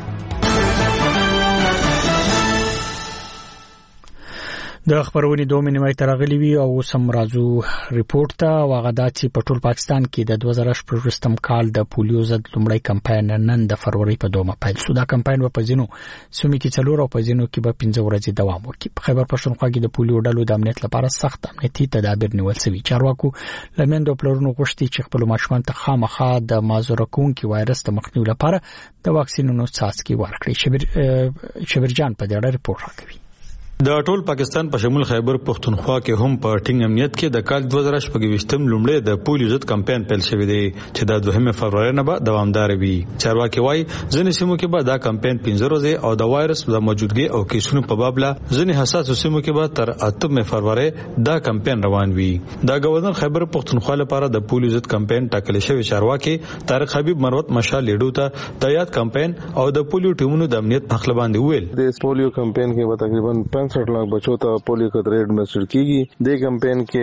د خبرونې 2 مې ترغلي وی او سم رازو ریپورت ته واغدا چې په ټول پاکستان کې د 2018 کال د پولیو ضد لومړی کمپاین نن د فروری په 2 پیل شو. دا کمپاین په ځینو سیمو کې 4 او په ځینو کې به 15 ورځې دوام وکړي. په خیبر پښتونخوا کې د پولیو ډلو د امنیت لپاره سخت امنیتي تدابیر نیول شوي. چارواکو لمندو پلرونو غوښتي چې خپل ماشومان ته خامخا د مازورکونکي وایرس د مخنیوي لپاره د واکسینونو څاڅکي ورکړي. شبرجان په دې اړه ریپورت راکوي. د ټول پاکستان په شمول خیبر پښتونخوا کې هم په ټینګ امنیت کې د کال 2018 لومړی د پولیو ضد کمپاین پیل شوی دی چې د 2 فروری نه به دوامدار وي. چارواکي وایي ځینې سیمو کې به دا کمپاین 15 ورځې او د وایرس د موجودګي او کیسونو په باب لا ځینې حساس سیمو کې به تر 8 فروری دا کمپاین روان وي. دا گورنر خیبر پښتونخوا لپاره د پولیو ضد کمپاین ټاکل شوی چارواکي طارق حبیب مروت مشال لیډو ته د یاد کمپاین او د پولیو ټیمونو د امنیت په خپل باندې ویل. د پولیو کمپاین کې تقریبا 65 लाख बच्चों तक पोलियो का एडमिनिस्टर कीगी. दे कैंपेन के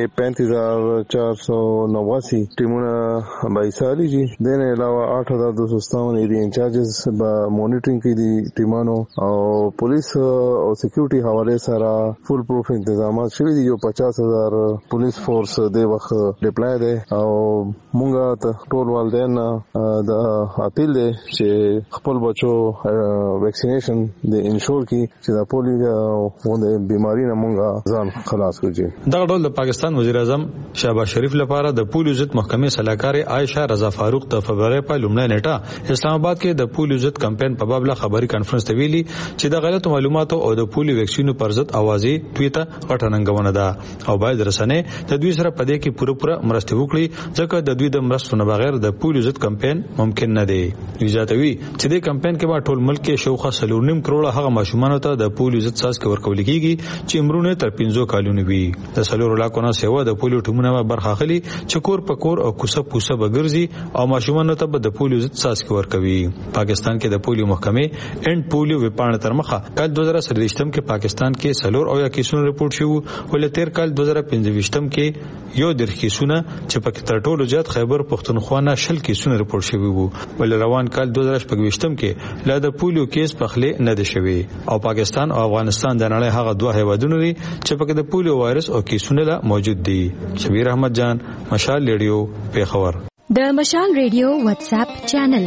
35,489 टीमों बाईसाली जी देने अलावा 8,257 एरिया इंचार्जेस मॉनिटरिंग की दी टीमानो और पुलिस और सिक्योरिटी हवाले सारा फुल प्रूफ इंतजाम शुरू दी. जो 50,000 पुलिस फोर्स दे वक्त डिप्लॉय दे और मुंगा टोल वालदेन द अपील दे कि खपल बच्चों वैक्सीनेशन दे इंश्योर की कि पोलियो वो बीमारी نه مونږه ځان خلاص کړی. دا ډول د پاکستان وزیر اعظم شهباز شریف لپاره د پولیو ضد محکمې صلاحکار عائشہ رضا فاروق د فبراير په لومړۍ نیټه اسلام آباد کې د پولیو ضد کمپاین په باب لا خبري کانفرنس ته ویلي چې د غلط معلوماتو او د پولیو ویکسینو پر ضد اوازې ټویټه غټه ننګونه ده او باید رسنۍ د دوی سره په دې کې پوره مرسته وکړي ځکه د دوی د مرستو نه بغیر د پولیو ضد کمپاین ممکن نه دی. وزارتوي چې د کمپاین کې به ټول ملک کې شاوخوا 3.5 کروڑ هغه ماشومان ته د پولیو ضد څاڅکي ورکول کیږي چې عمرونه تر 15 کالونو وي. د سلور لاکو نه سیوا د پولیو ټیمونه برخه اخلي چې کور په کور او کوسه پوسه بګرځي او ماشومان ته د پولیو ضد څاڅکي ورکوي. پاکستان کې د پولیو محکمې اند پولیو وپاڼه تر مخه کال 2023 کې پاکستان کې سلور او یا کیسونه رپورټ شوه ولې تیر کال 2025 کې یو در کیسونه چې په تر ټولو زیات خیبر پښتونخوا نه شل کیسونه رپورټ شوه وو ولې روان کال 2025 کې لا د پولیو کیس په خله نه دي شوی او پاکستان او افغانستان د نړۍ هغه دوه هیوادونه دي چې پکې د پولیو وایرس او کیسونه موجود دي. شبیر احمد جان، مشال ریډیو، پیښور. د مشال ریډیو واتس اپ چینل.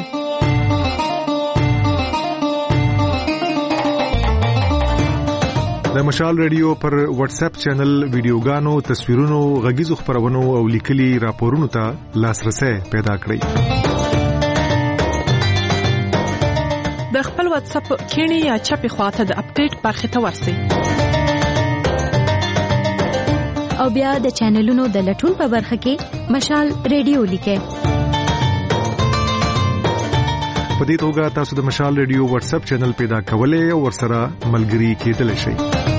د مشال ریډیو پر واتس اپ چینل ویډیوګانو، تصویرونو، غږیزو خبرونو او لیکلي راپورونو ته لاسرسي پیدا کړئ. د خپل واتس اپ کینی یا چپی خواته د اپډیټ برخه ته ورسئ. او بیا د چینلونو د لټون په برخه کې مشال ریډیو لیکئ. په دې توګه تاسو د مشال ریډیو واتس اپ چینل پیدا کولای او ورسره ملګري کېدلی شئ.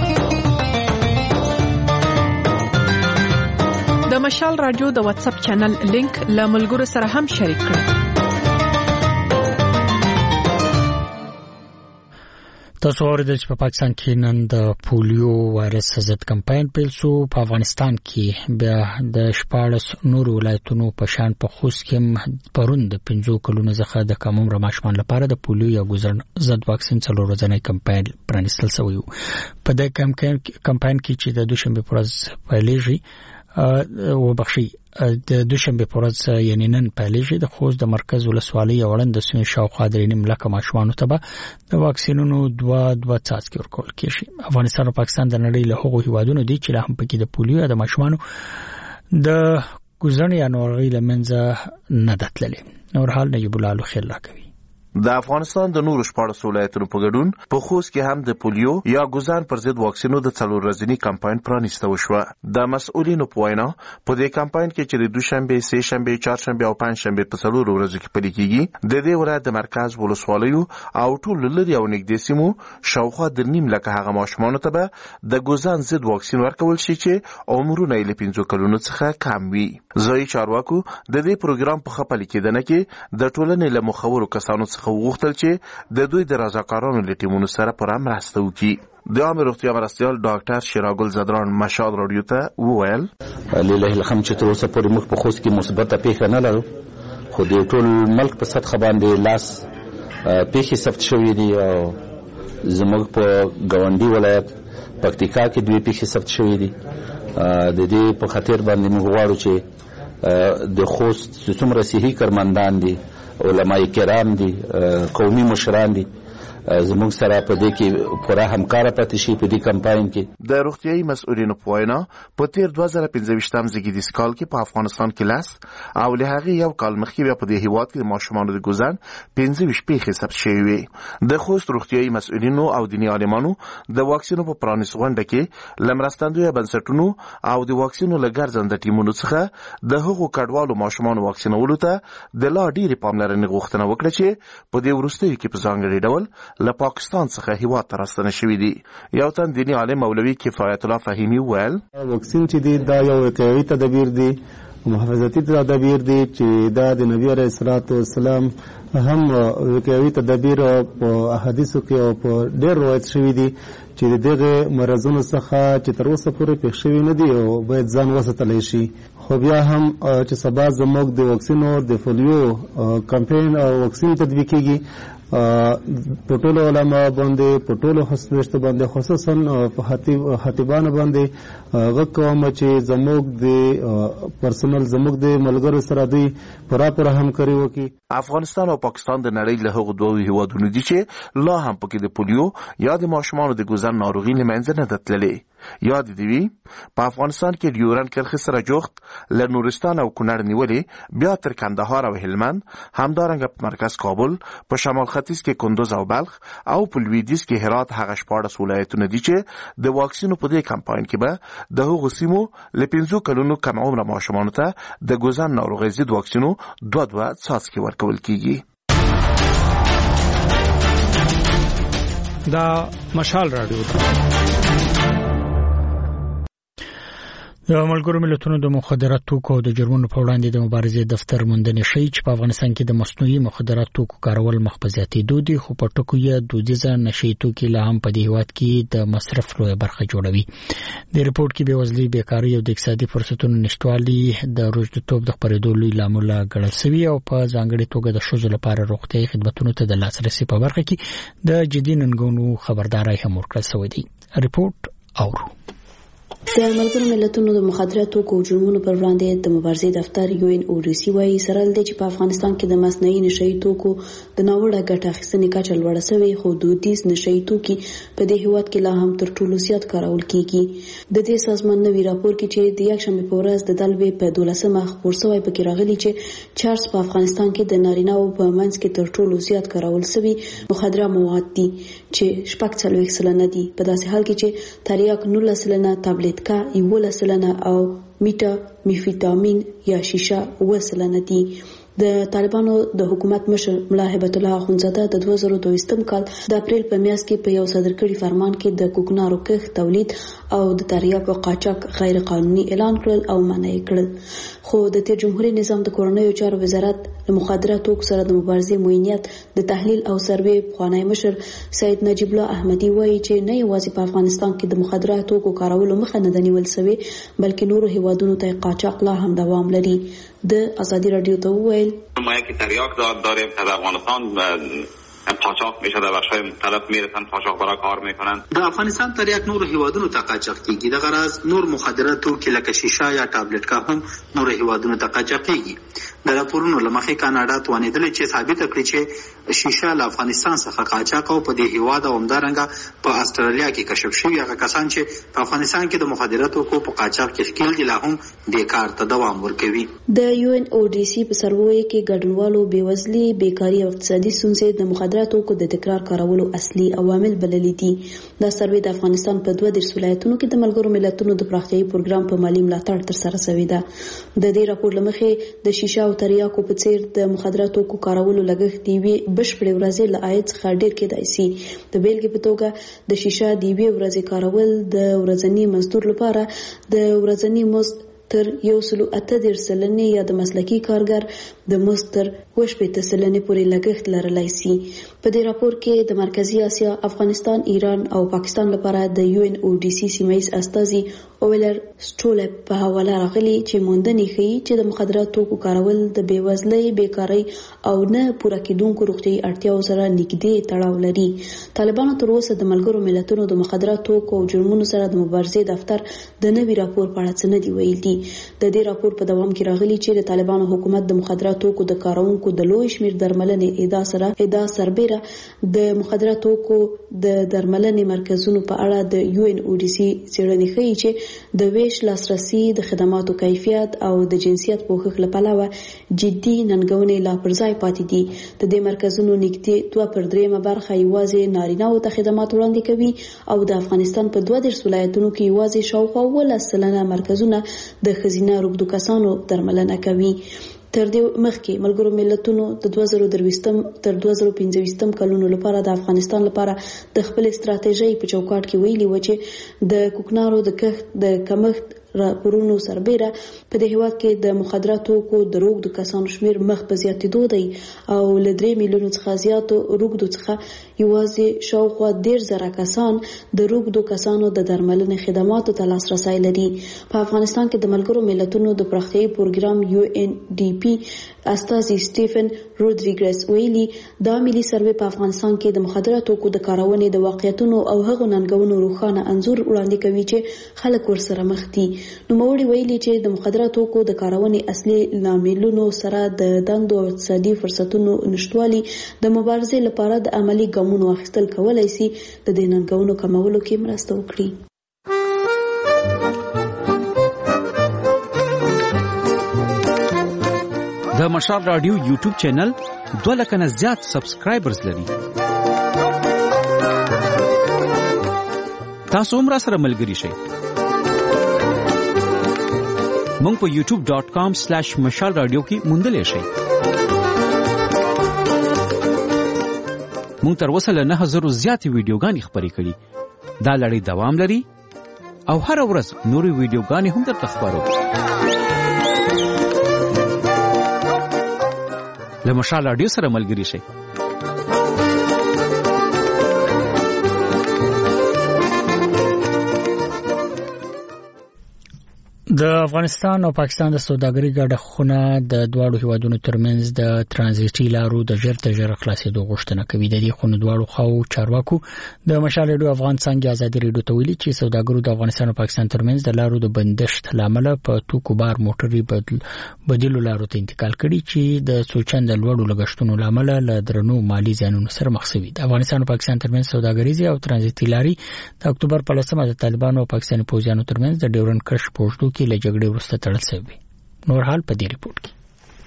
د مشال رادیو د واتس اپ چینل لینک له ملګرو سره هم شریک کړئ. تاسو اوریدل چې په پاکستان کې نن د پولیو وایرس ضد کمپاین پیل شو. په افغانستان کې بیا د 14 نور ولایتونو په شان په خوست کې پرون د 5 کلونو څخه د کم عمر ماشومان لپاره د پولیو یا ګوزن ضد واکسین څلور ورځنی کمپاین پرانیستل شوی. په دې کمپاین کې چې د دوشنبه پر ورځ پیلېږي او بخشي د دوشنبه پر ورځ یعنی نن پیلېږي د خوست د مرکز ولسوالۍ وړاند د سیمې شاوخوا 3.5 لک ماشومان ته به د واکسینونو دوه څاڅکي ورکول کېږي. افغانستان او پاکستان د نړۍ له هغو هیوادونو دي چې لا هم پکې د پولیو د ماشومان د ګوزن یا ناروغۍ لمنځه نه دتللې. نور حال نجیب الله خیر لا کوي. د افغانستان د نورو 14 ولایتونو په ګډون په خوست کې هم د پولیو یا ګوزان پر ضد واکسینو د 4 ورځنی کمپاین پرانیسته وشو. د مسؤلینو په وینا په دې کمپاین کې چې د دوشنبه، سه شنبه، چهارشنبه او پنځشنبه په 4 ورځو کې پلي کېږي، د دې ولایت د مرکز ولسوالیو او ټول لري او نږدې سیمو شاوخوا 3.5 لک هغه ماشومان ته به د ګوزان ضد واکسین ورکول شي چې عمرونه یې 5 کلونو څخه کم وي. ځای چارواکو د دې پروګرام په خپل کېدنه کې د ټولنې له مخورو کسانو څخه وغوښتل چې د دوی د رضاکارانو له ټیمونو سره پر مرسته وکړي. د عامه روغتیا مرستیال ډاکټر شیراګل زدران مشال رادیو ته وویل: لله الحمد چې تر اوسه پورې موږ په خوست کې مثبته پیښه نه لرو، خو د ټول ملک په سطح باندې لاس پیښې ثبت شوې دي او زموږ په ګاونډي ولایت پکتیکا کې 2 پیښې ثبت شوې دي. د دې په خاطر باندې موږ غواړو چې د خوست څومره صحي کارمندان دي، علماء کرام دي، قومي مشران دي، زموږ سره په دې کې پوره همکار پاتې شي په دې کمپاین کې. د روغتيایي مسؤلینو په وینا په تیر 2015 زیږدیز کال کې په افغانستان کې لاس او له هغه یو کال مخکې په دې هیواد کې ماشومان د ګوزن 15 پیښې ثبت شوې وي. د خوست روغتيایي مسؤلینو او دیني عالمانو د واکسینو په پرانیست غونډه کې لمرستندوی بنسټونو او د واکسینو لګرځند ټیمونو څخه د هغو کډوالو ماشومان واکسینولو ته د لا ډېرې پاملرنې غوښتنه وکړه چې په دې وروستیو کې په ځانګړي ډول له پاکستان څخه هیواد ته راستنه شوې دي. یو تن دیني عالم مولوي کفایت الله فهیمی ویل: واکسین چې دی دا یو وقایوي تدابیر دی، محافظتي تدابیر دي چې دا د نبی عليه الصلاه والسلام هم وقایوي تدابیر په احادیثو کې او په ډېر روایت شوی دي چې دغه مرزونو څخه چې تر اوسه پورې پېښ شوی نه دي او باید ځان وساتلی شي. خو بیا هم چې سبا زموږ د واکسینو د پولیو کمپاین او واکسین تطبیقېږي په ټولو علما باندې په ټولو هسپتالونو باندې خصوصا په خطیبانو باندې غږ کوم چې زموږ د پرسونل زموږ د ملګرو سره دوی پوره همکاري وکړي. افغانستان او پاکستان د نړۍ له هغو دوه هیوادونو دي چې لا هم پکې د پولیو یا د ماشومانو د ګوزن ناروغي له منځه نه ده تللې. یاد دی وی په افغانستان کې ډیورن کرخه سره جوخت له نورستان او کونړ نیولې بیا تر کندهار او هلمند، همدارنګه په مرکز کابل، په شمال ختیځ کې کندوز او بلخ او په لویدیځ کې هرات هغه 14 ولایتونه دي چې د واکسینو په دې کمپاین کې به د هغو سیمو له 15 کلونو کم عمر ماشومانو ته د ګوزن ناروغۍ ضد واکسینو 2 څاڅکي ورکول کیږي. دا مشال رادیو د ملګرو ملتونو د مخدرات توکو او د جرمونو په وړاندې د مبارزې دفتر موندنې ښیي چې په افغانستان کې د مصنوعي مخدرات توکو کارول مخ په زیاتېدو دي، خو په ټکو یې دودیزه نشي توکي لا هم په دې هیواد کې د مصرف لویه برخه جوړوي. د ریپورت کې بېوزلي، بیکاري او د اقتصادي فرصتونو نشټوالي د روږديتوب د خپرېدو لوی لامل ګڼل شوي او په ځانګړې توګه د ښځو لپاره روغتیايي خدماتو ته د لاسرسي په برخه کې د جدي ننګونو خبرداري هم ورکړل شوې دي. ریپورت اورو. د ملګرو ملتونو د مخدراتو او جرمونو پر وړاندې د مبارزې دفتر UNODC وايي سره د چې په افغانستان کې د مصنوعي نشئی توکو د ناوړه ګټه اخیستنې کچه لوړه شوې، خو دودیز نشئی توکي په دې هیواد کې لا هم تر ټولو زیات کارول کیږي. د دې سازمان نوی راپور کې چې د یکشنبه په ورځ د دلبې په 12مه خپور شوی پکې راغلي چې چارج په افغانستان کې د نارینه او په منځ کې تر ټولو زیات کارول شوی مخدره مواد دي چې 40% دي، په داسې حال کې چې تریاک 19% تابلیت کا 11% او میټا میفیتامین یا شیشه 9% دي. د طالبانو د حکومت مشر ملا هبت الله اخونزاده د 2022 کال د اپریل په میاشت کې په یو صادر کړي فرمان کې د کوکنارو کښت تولید او د تریاکو قاچاق غیر قانوني اعلان کړل او منع کړل. خو د تیر جمهوریت نظام د کورنیو چارو وزارت د مخدراتو سره د مبارزې موینیت د تحلیل او سروې خوانی مشر سید نجیب الله احمدی وایي چې نه یوازې په افغانستان کې د مخدراتو کارولو مخه نه نیول شوی بلکې نورو هیوادونو ته قاچاق لا هم دوام لري. د آزادی رادیو ته وویل ما یکی تریاک داریم از افغانستان قاچاق میشه در بخش‌های مختلف میرسن، قاچاق برای کار میکنن. د افغانستان تریاک نور هیوادونو ته قاچاق کیږي، د غرض نور مخدراتو کې لکه شیشه یا ټابلیټ کا هم نور هیوادونو ته قاچاق کیږي. د راپورونو لمخې کاناډا توانیدل چې ثابت کړي چې شیشه له افغانستان څخه قاچاق او په دې هیواد او همدارنګه په استرالیا کې کشف شوی هغه کسان چې په افغانستان کې د مخدراتو کو په قاچاق کې ښکیل دي لا هم د کار ته دوام ورکوي. د UNODC په سروې کې ګډونوالو بیوزلي، بیکاری او اقتصادي ستونزې د مخدراتو کو د تکرار کارولو اصلي عوامل بللي دي. دا سروې د افغانستان په 22 ولایتونو کې د ملګرو ملتونو د پراختیايي پروګرام په مالی ملاتړ تر سره شوې ده. د دې راپور لمخې د شیشه او تریاکو په څیر د مخدراتو کو کارولو لګښت دی بشپړې ورځې له عاید څخه ډیر کېدای شي. د بیلګې په توګه د شیشه دی ورځې کارول د ورځنی مزدور لپاره د ورځنی مزد تر 1.8% یا د مسلکی کارګر د مزد تر 8% پورې لګښت لرلای شي. په دې راپور کې د مرکزی اسیا، افغانستان، ایران او پاکستان لپاره د UNODC سیمایي استازي اولر سټولپ په حواله راغلي چې موندنې ښيي چې د مخدراتو کارول د بیوزلۍ، بیکاری او نه پوره کېدونکو روغتیايي اړتیاو سره نږدې تړاو لري. طالبانو تر اوسه د ملګرو ملتونو د مخدراتو او جرمونو سره د مبارزې دفتر د نوي راپور په اړه څه نه دی ویلي. د دې راپور په دوام کې راغلي چې د طالبانو حکومت د مخدراتو د کارونکو د لوی شمیر درملنې ادعا سربېره د مخدراتو د درملنې مرکزونو په اړه د UNODC څېړنې ښيي چې د ویش لاسرسي، د خدماتو کیفیت او د جنسیت پوښښ لپاره جدي ننګونې لا پر ځای پاتې دي. د دې مرکزونو نږدې 2/3 برخه یوازې نارینه او ته خدمات وړاندې کوي او د افغانستان په 22 ولایتونو کې یوازې شاوخوا 10% مرکزونه د ښځینه روږدو کسانو درملنه کوي. تر دې مخکې ملګرو ملتونو د 2023 تر 2025 کلونو لپاره د افغانستان لپاره د خپل استراتیژۍ په چوکاټ کې ویلي و چې د کوکنارو د کښت د کمښت راپورونو سربېره په دې هیواد کې د مخدراتو د روږدو کسانو شمیر مخ په زیاتېدو دی او له 3 میلیونو څخه زیاتو روږدو څخه یوازې شاوخوا 10,000 کسان د روږدو کسانو د درملنې خدماتو ته لاسرسی لري. په افغانستان کې د ملګرو ملتونو د پراختیايي پروګرام UNDP استازي سټیفن رودریګز ویلي دا ملي سروې په افغانستان کې د مخدراتو د کارونې د واقعیتونو او هغو ننګونو روښانه انځور وړاندې کوي چې خلک ورسره مخ دي. نوموړي ویلي چې د مخدراتو د کارونې اصلي لاملونو سره د دندو او اقتصادي فرصتونو نشټوالي د مبارزې لپاره د عملی ګامونو اخیستل کولای شي د دې ننګونو کمولو کې مرسته وکړي. د مشال رادیو یوټیوب چینل 2 لک نه زیات سبسکرایبرز لري. تاسو هم را سره ملګري شئ. مونږ په youtube.com/mashalradio کې موندلی شئ. مونږ تر اوسه له 9000 زیاتې ویډیوګانې خپرې کړي. دا لړۍ دوام لري او هر ورځ نورې ویډیوګانې هم درته خپرو. له مشال رادیو سره ملګري شئ. د افغانستان او پاکستان د سوداګرۍ ګډه خونه د دواړو هیوادونو ترمنځ د ترانزیټي لارو د ژر خلاصېدو غوښتنه کوي. د دې خونو دواړو خواو چارواکو د مشال ریډیو افغان څنګه ازادي ریډیو ته ویلي چې سوداګرو د افغانستان او پاکستان ترمنځ د لارو د بندښت لامل په توکو بار موټري بدیلو لارو ته انتقال کړي چې د سوچند لوړو لګښتونو لامل له درنو مالی زیانونو سره مخ شوي. د افغانستان او پاکستان ترمنځ سوداګریزي او ترانزیټي لاري د اکتوبر په 10مه د طالبانو او پاکستاني پوځیانو ترمنځ د ډیورن کرښ په کې له جګړې وروسته تړل شوی. نور حال په دې ریپورت کې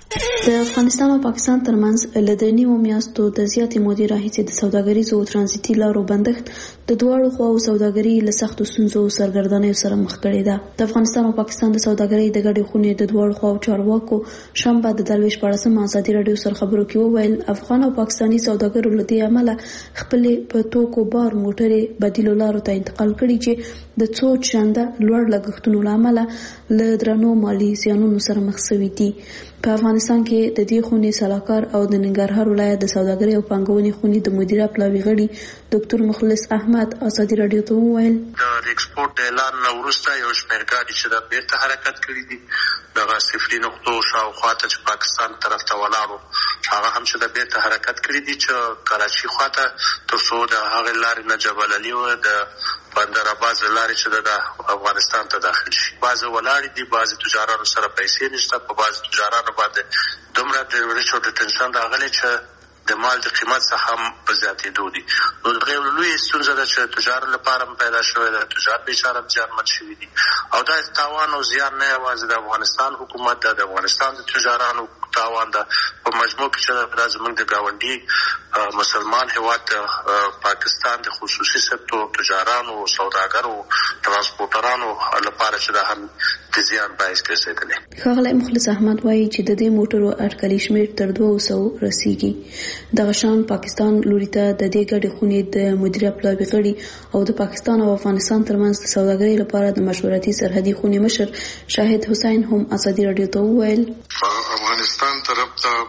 د افغانستان او پاکستان ترمنځ له درنیو میاشتو د زیاتې مودې راهیسې د سوداګریزو او ترانزیټي لارو بندښت د دواړو خواو سوداګري له سختو ستونزو او سرګردانیو سره مخ کړې ده. د افغانستان او پاکستان د سوداګرۍ د ګډې خونې د دواړو خواو چارواکو شنبه د 24 ازادي رادیو سره خبرو کې وویل افغان او پاکستاني سوداګرو له دې عمله خپل په توکو بار موټرې بدیلو لارو ته انتقال کړي چې د څو چنده لوړ لګښتونو لامل له درنو مالی زیانونو سره مخ شوي دي. په افغانستان کې د دې خونې سلاکار او د ننګرهار ولایت د سوداګرۍ او پانګونې خونې د مدیره پلاوي غړي ډاکټر مخلص احمد ازادي رادیو ته وویل د ایکسپورت اعلان وروسته یو شمېر ګاډي چې د بیرته حرکت کړي دي دغه صفري نقطو شاوخوا ته چې پاکستان طرف ته ولاړو هغه هم چې د بیرته حرکت کړي دي چې کراچي خواته تر څو د هغه لارې نه جبل علي او د بندر عباس لارې چې د افغانستان ته داخل شي. بعض ولاړې دي بعض تجارانو سره پیسې نشته په بعض تجارانو باندې دومره د ریچو ډیټنشن راغلی چې د مال د قیمت څخه هم په زیاتېدو دي. نو دغه لوی ستونزه ده چې تجار لپاره پیدا شوې ده. تجار بیچاره زیانمن شوي دي او دا تاوان او زیان نه یوازې د افغانستان حکومت ده د افغانستان د تجارانو تاوان ده په مجموع کې چې دا زموږ د ګاونډي مسلمان هیواد پاکستان د خصوصي سکتور تجارانو سوداګرو ترانسپورټرانو لپاره چې دا هم د زیان باعث ګرځېدلی. ښاغلی مخلص احمد وایي چې د دې موټرو اټکلي شمېر تر 200 رسیږي. دغه شان پاکستان لوري ته د دې ګډې خونې د مدیره پلاوي غړي او د پاکستان او افغانستان ترمنځ د سوداګرۍ لپاره د مشورتي سرحدي خونې مشر شاهد حسین هم ازادي رادیو ته وویل افغانستان طرف ته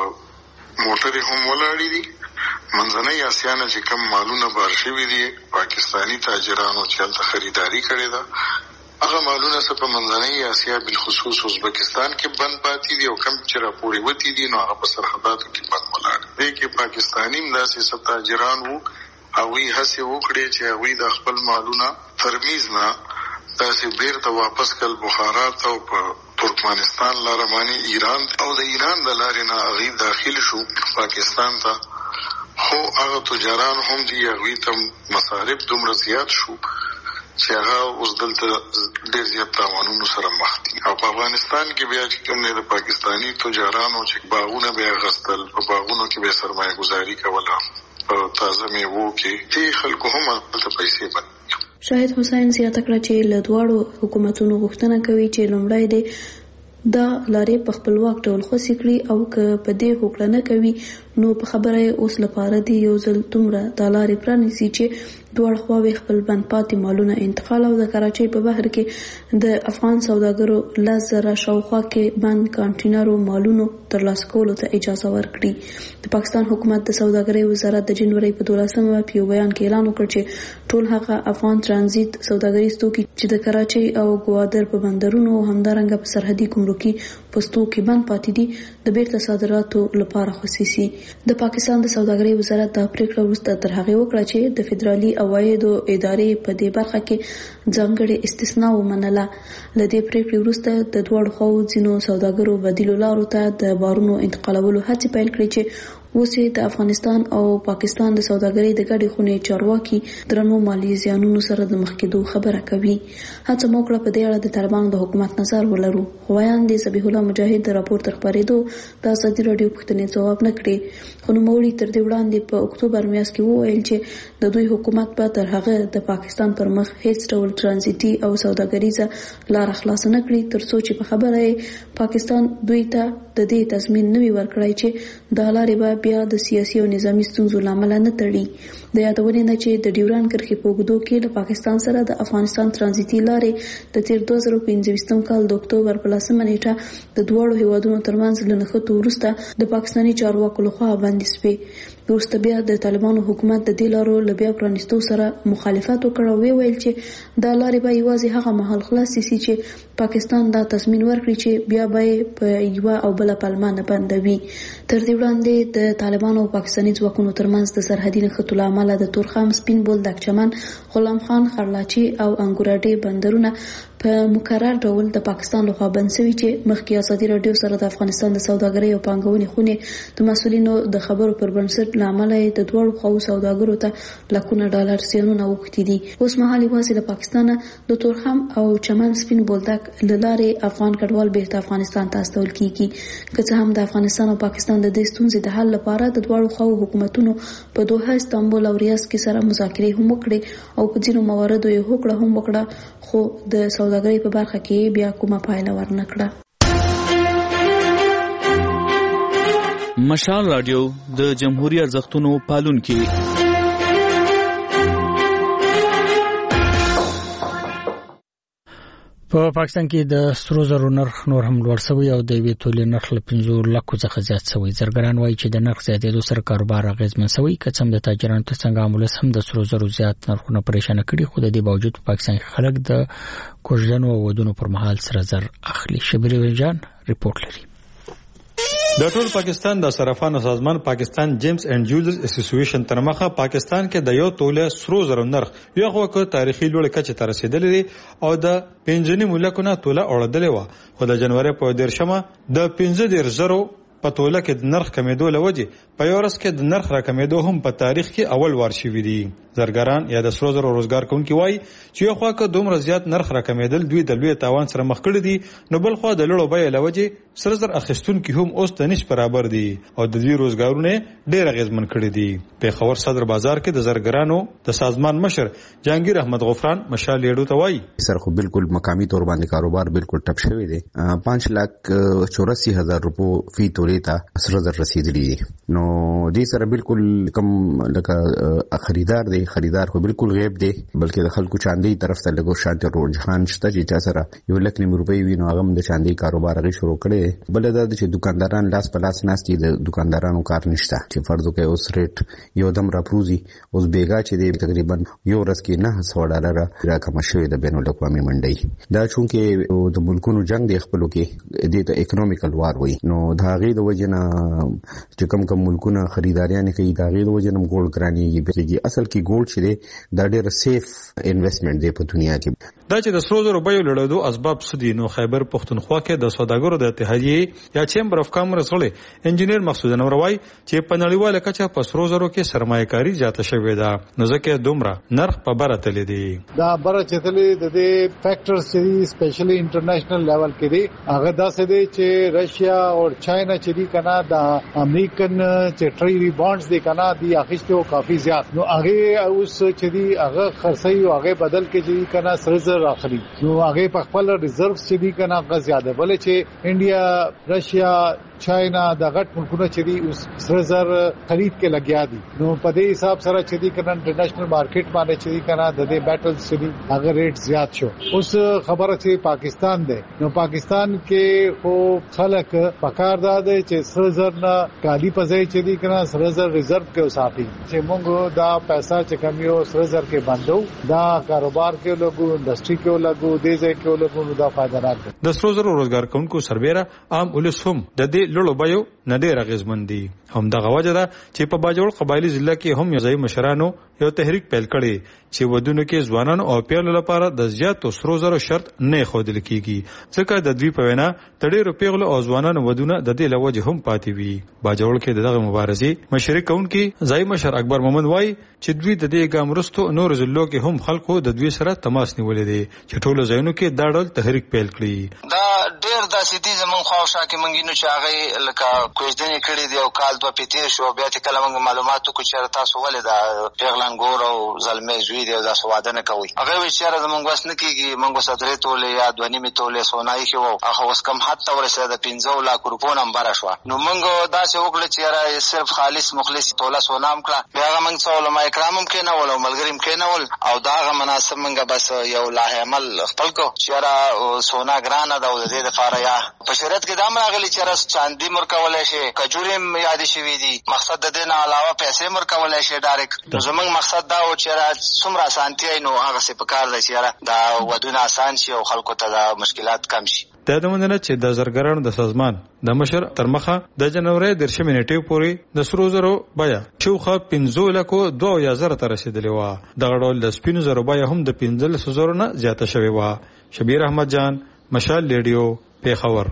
موټرې هم ولاړې دي. منځنۍ اسیا نه چې کوم مالونه بار شوي دي پاکستاني تاجرانو چې هلته خریداري کړې ده هغه مالونه څه په منځنۍ اسیا بالخصوص ازبکستان کې بند پاتې دي او کم چې راپورې وتی دي نو هغه په سرحداتو کې بند ولاړ دي. کې پاکستاني داسې څه تاجران وو هغوی هڅې وکړې چې هغوی د خپل مالونه ترمیز نه داسې بیرته واپس کړل بخارا ته او په ترکمنستان لاره باندې ایران او د ایران د لارې نه هغوی داخل شو پاکستان ته. خو هغه تجاران هم دي هغوی ته مصارف دومره زیات شو چې هغه اوس دلته ډېر زیات تاوانونو سره مخ دي. او په افغانستان کې بیا چې کوم د پاکستاني تجارانو چې باغونه بیا غستل په باغونو کې به سرمایه گذاري کوله په تازه میوو کې دې خلکو هم هلته پیسې بند. شاهد حسین زیاته کړه چې له دواړو حکومتونو غوښتنه کوي چې لومړی د دا لارې په خپلواک ډول خوسي کړي او که په دې هوکړه نه کوي نو په خبره اوس لپاره دی یو ځل دومره د لارې پرانیسي چې دواړه خواوې خپل بند پاتې مالونه انتقال او د کراچۍ په بهر کې د افغان سوداګرو 10,000 شاوخوا کې بند کانټینرو مالونو ترلاسه کولو ته اجازه ورکړي. د پاکستان حکومت د سوداګرۍ وزارت د جنوري په 12مه په یو بیان کې اعلان وکړ چې ټول هغه افغان ترانزیت سوداګریز توکي چې د کراچۍ او ګوادر په بندرونو او همدارنګه په سرحدي ګمرکي پوستو کې بند پاتې دي د بیرته صادراتو لپاره خصوصي. د پاکستان د سوداګرۍ وزارت د پریکړه وروسته تر هغه وکړه چې د فدرالي عوایدو ادارې په دې برخه کې ځانګړې استثنا ومنله. له دې پریکړې وروسته د دوړ خو ځینو سوداګرو بدیلو لارو ته د بارونو انتقالولو هڅې پیل کړې چې اوس د افغانستان او پاکستان د سوداګرۍ د ګډې خونې چارواکي درنو مالی زیانونو سره د مخ کېدو خبره کوي. هڅه موکړه په دې اړه د طالبانو د حکومت نظر ولرو. خو وایاندې ذبیح الله مجاهد د راپور تر خبرېدو د ازادي رادیو پوښتنې ځواب نه کړې. خو نوموړي تر دې وړاندې په اکتوبر میاشت کې وویل چې د دوی حکومت به تر هغه د پاکستان پر مخ هیڅ ډول ترانزیټي او سوداګریزه لار خلاص نه کړي تر څو چې په خبره پاکستان دوی ته د دې تضمین نه وي ورکړی چې د لارې به بیا د سیاسي او نظامی ستونزو لامل نه تړي. د یادونې نه چې د ډیوران کرښې په اوږدو کې له پاکستان سره د افغانستان ترانزیتي لارې د تیر 2015 کال د اکتوبر په 10مه نیټه د دواړو هیوادونو ترمنځ له نښتو وروسته د پاکستاني چارواکو لخوا بندي شوې. وروسته بیا د طالبانو حکومت د دې لارو له بیا پرانیستو سره مخالفت وکړ او ویل چې دا لارې به یوازې هغه مهال خلاص شي چې پاکستان دا تصمیم ورکړي چې بیا به په یو او بل پلمه نه بندوي. تر دې وړاندې د طالبانو او پاکستاني ځواکونو ترمنځ د سرحدي نښتو له امله د تورخم، سپین بولدک چمن، غلام خان، خرلاچي او انګوراډي بندرونه په مکرر ډول د پاکستان لخوا بند شوي چې مخکې ازادي راډیو سره د افغانستان د سوداګرۍ او پانګونې خونې د مسؤلینو د خبرو پر بنسټ له امله د دوړو خواو سوداګرو ته لکونه ډالر زیانونه اوښتي دي. اوس مهال یوازې د پاکستان د تورخم او چمن، سپین بولدک له لارې افغان کډوال بیرته افغانستان ته استول کیږي. که څه هم د افغانستان او پاکستان د دې ستونزې د حل لپاره د دوړو خواو حکومتونو په دوحه، استانبول او ریاض کې سره مذاکرې هم وکړې او په ځینو مواردو یې هوکړه هم وکړه، خو د سوداګرۍ په برخه کې بیا کومه پایله ورنکړه. مشال رادیو د جمهوریت ارزښتونو پالونکي. په پاکستان کې د سرو زرو نرخ نور هم لوړ شوی او د یوې تولې نرخ له 15 لکو څخه زیات شوی. زرګران وایي چې د نرخ زیاتېدو سره کاروبار اغیزمن شوی. که څه هم د تاجرانو ترڅنګ عاملس هم د سرو زرو زیات نرخونه پریشان کړي، خو د دې باوجود په پاکستان کې خلک د کوژدنو او ودونو پر مهال سره زر اخلي. شبیر ویجان ریپورت لري. د ټول پاکستان د صرافانو سازمان پاکستان جیمز اینڈ جولرز اسوسییشن تر مخه پاکستان کې د یو توله سرو زرو نرخ یو خو تاریخي لوړ کچه ته رسیدلی او د 15 ملکونه توله اوړدلې و، خو د جنوري په 10مه د 15 زرو په توله کې د نرخ کمیدو لوجه په یو ورځ کې د نرخ راکمیدو هم په تاریخ کې اول وار شوی دی. زرګران یا د سرو زرو روزګار کوونکي وایي چې یو خوا که دومره زیات نرخ راکمیدل دوی د لوی تاوان سره مخ کړي دي، نو بل خوا د لوړو بیې لوجه سره زر اخیستونکي هم اوس د نش برابر دي او د دوی روزګارونه ډېر اغیزمن کړي دي. په خبر صدر بازار کې د زرګرانو د سازمان مشر جهانگیر احمد غفران مشال لیډو ته وایي سر خو بالکل مقامی تور باندې کاروبار بالکل ټپ شوی دی. 5,84,000 روپو فی تولې ته سره زر رسیدلی دي. نو دې سره بالکل کم لکه خریدار خو بالکل غیب دی، بلکې د خلکو چاندي طرف ته لګو شانته رجحان شته چې چا سره 1,00,000 روپۍ وینو هغه د چاندي کاروبار غي شروع کړي. بل دا چې دکانداران لاس په لاس ناشتي د دکاندارانو کار نشته چې فرض وکړي اوس ریټ یو دم راپروزي اوس بیګا چې دی تقریبا یو ورځ کې $900 راکم شوی د بین الاقوامي منډي. دا چونکه د ملکونو جنگ دی خپلو کې د ته اکونومیکل وار وي، نو دا غي د وجنه چې کوم ملکونه خریداریان کوي دا غي د وجنه ګولډ ګراني اصل کې ګولډ چې دی دا ډېر سیف انویسټمنټ دی په دنیا کې. دا چې د سرو زرو بیو لړېدو اسباب څه دي، نو خیبر پښتونخوا کې د سوداګرو د اتحادیې یا چیمبر اف کامرس غړي انجینیر مقصود انور وایي چې په نړیواله کچه په سرو زرو کې سرمایه‌کاري زیاته شوې ده، نو ځکه دومره نرخ په بره تللی دی. دا بره چې تللی د دې فیکټرز چې سپیشلی انټرنیشنل لیول کې دي هغه داسې دي چې رشیا او چاینا چې دي کنه د امریکن چې ټریډي بانډز دي کنه دي اخیستو کافي زیات، نو هغه اوس چې دی هغه خرڅي او هغه بدل کې چې کنه سره زر اخلي، نو هغه په خپل ریزرڤز چې دی کنه هغه زیاده، بل چې انډیا، رشیا، چاینا د غټ ملکونه چې دی اوس سره زر خرید کې لګیا دي، نو په دې حساب سره چې دی کنه انټرنیشنل مارکیټ باندې چې دی کنه د دې بیټلز چې دی هغه ریټ زیات شو. اوس خبره چې پاکستان دی، نو پاکستان کې خو خلک پکار داده چې سره زر نه کالی پځای چې دی کنه سره زر ریزرভ کې وساتي چې موږ دا پیسہ چې کمیو سره زر کې بندو دا کاروبار کې لګو، انډستری کې لګو، دې ځای کې لګو، دا فائدہ راکړي. د سرو زرو روزګار کوونکو سربېره عام ولس هم د دې لړو بیو نه ډېر اغیزمن دي. هم دغه وجه ده چې په باجوړ قبایلی ضلع کې هم یوځای مشرانو یو تحریک پیل کړي چې ودونو کې ځوانانو او پیغلو لپاره د زیاتو سرو زرو شرط نه خودل کیږي، ځکه د دوی په وینا تړي پیغلو او ځوانانو ودونه د دې لوجه هم پاتې وي. باجوړ کې دغه مبارزې مشرک کونکي ځای مشر اکبر محمد وای چې دوی د دې ګام رستو نور زلو کې هم خلکو د دوی سره تماس نیولې دي چې ټولو ځایونو کې دا ډول تحریک پیل کړي. دا ډېر داسې دي زمون خواوشا کې مونږ نو چې هغه لکه کوژدنې کړي دي او کال دوه پیتیر شو، بیا چې کله مونږ معلوماتو کو چې تاسو ولې دا پیغلان ګور او زلمې زوی دی دا سواده نه کوي، هغه وی چې زمونږ واس نه کیږي، مونږ صدرې تولې یا 2.5 تولې سونای کې وو، هغه اوس کم حتی ورسره د 15 لک روپو نم بار شو، نو مونږ داسې وکړه چې صرف خالص مخلص توله سونام کړه، بیا هغه مونږ علماء کرام هم کې نه ول او ملګریم کې نه ول، او دا هغه مناسب مونږ بس یو لاه عمل خپل کو چې سونا ګرانه دا د دې لپاره بیا په شریعت کې دا راغلي چې رس چاندي مرکولای شي کجوري یاد شوی دي مقصد د دې نه علاوه پیسې مرکولای شي ډایرکټ زمونږ مقصد دا و چې څومره اسانتیا نو هغه څه په کار دی چې دا ودونه آسان شي او خلکو ته دا مشکلات کم شي. دا د مندنه چې د زرګرانو د سازمان د مشر تر مخه د جنوري 10 نیټې پورې د سرو زرو بیا چوخه 15,000 ته رسیدلې و. د غړول د سپینو زرو بیا هم د 15,000 نه زیاته شوې و. شبیر احمد جان، مشال ریډیو، پیښور.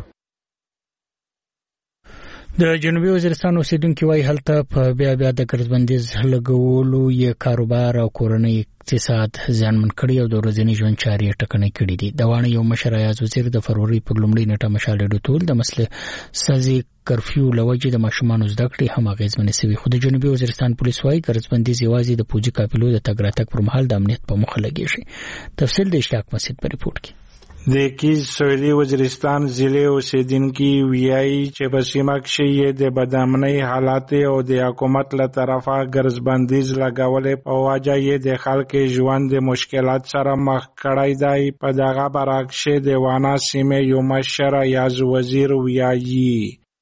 د جنوبي وزیرستان اوسیدونکو وايي هلته په بیا د ګرځبندیز لګولو یې کاروبار او کورنۍ اقتصاد ځانمن کړي او د ورځني ژوند چارې ټکنۍ کړي دي. د وانه یو مشر ایاز وزیر د فروری پر لومړۍ نیټه مشال ریډیو ټول د مسله سازي کرفیو لوجه د ماشومان زده کړې هم اغیزمنې سوي. خو د جنوبي وزیرستان پولیس وايي ګرځبندیز یوازې د پوجي قافلو د تګ راتګ پر مهال د امنیت په مخه لګي شي. تفصیل د اشتیاق مسجد په ریپورت کې. د کیز سویلی وزیرستان ضلع اوسیدونکو ویایي چې په سیمه کې د بدامنۍ حالات او د حکومت له طرفه ګرځبندیز لګولې په وجه یې د خلکو ژوند د مشکلات سره مخ کړی دی. په دغه برعکس د وانا سیمه یو مشر ایاز وزیر ویایي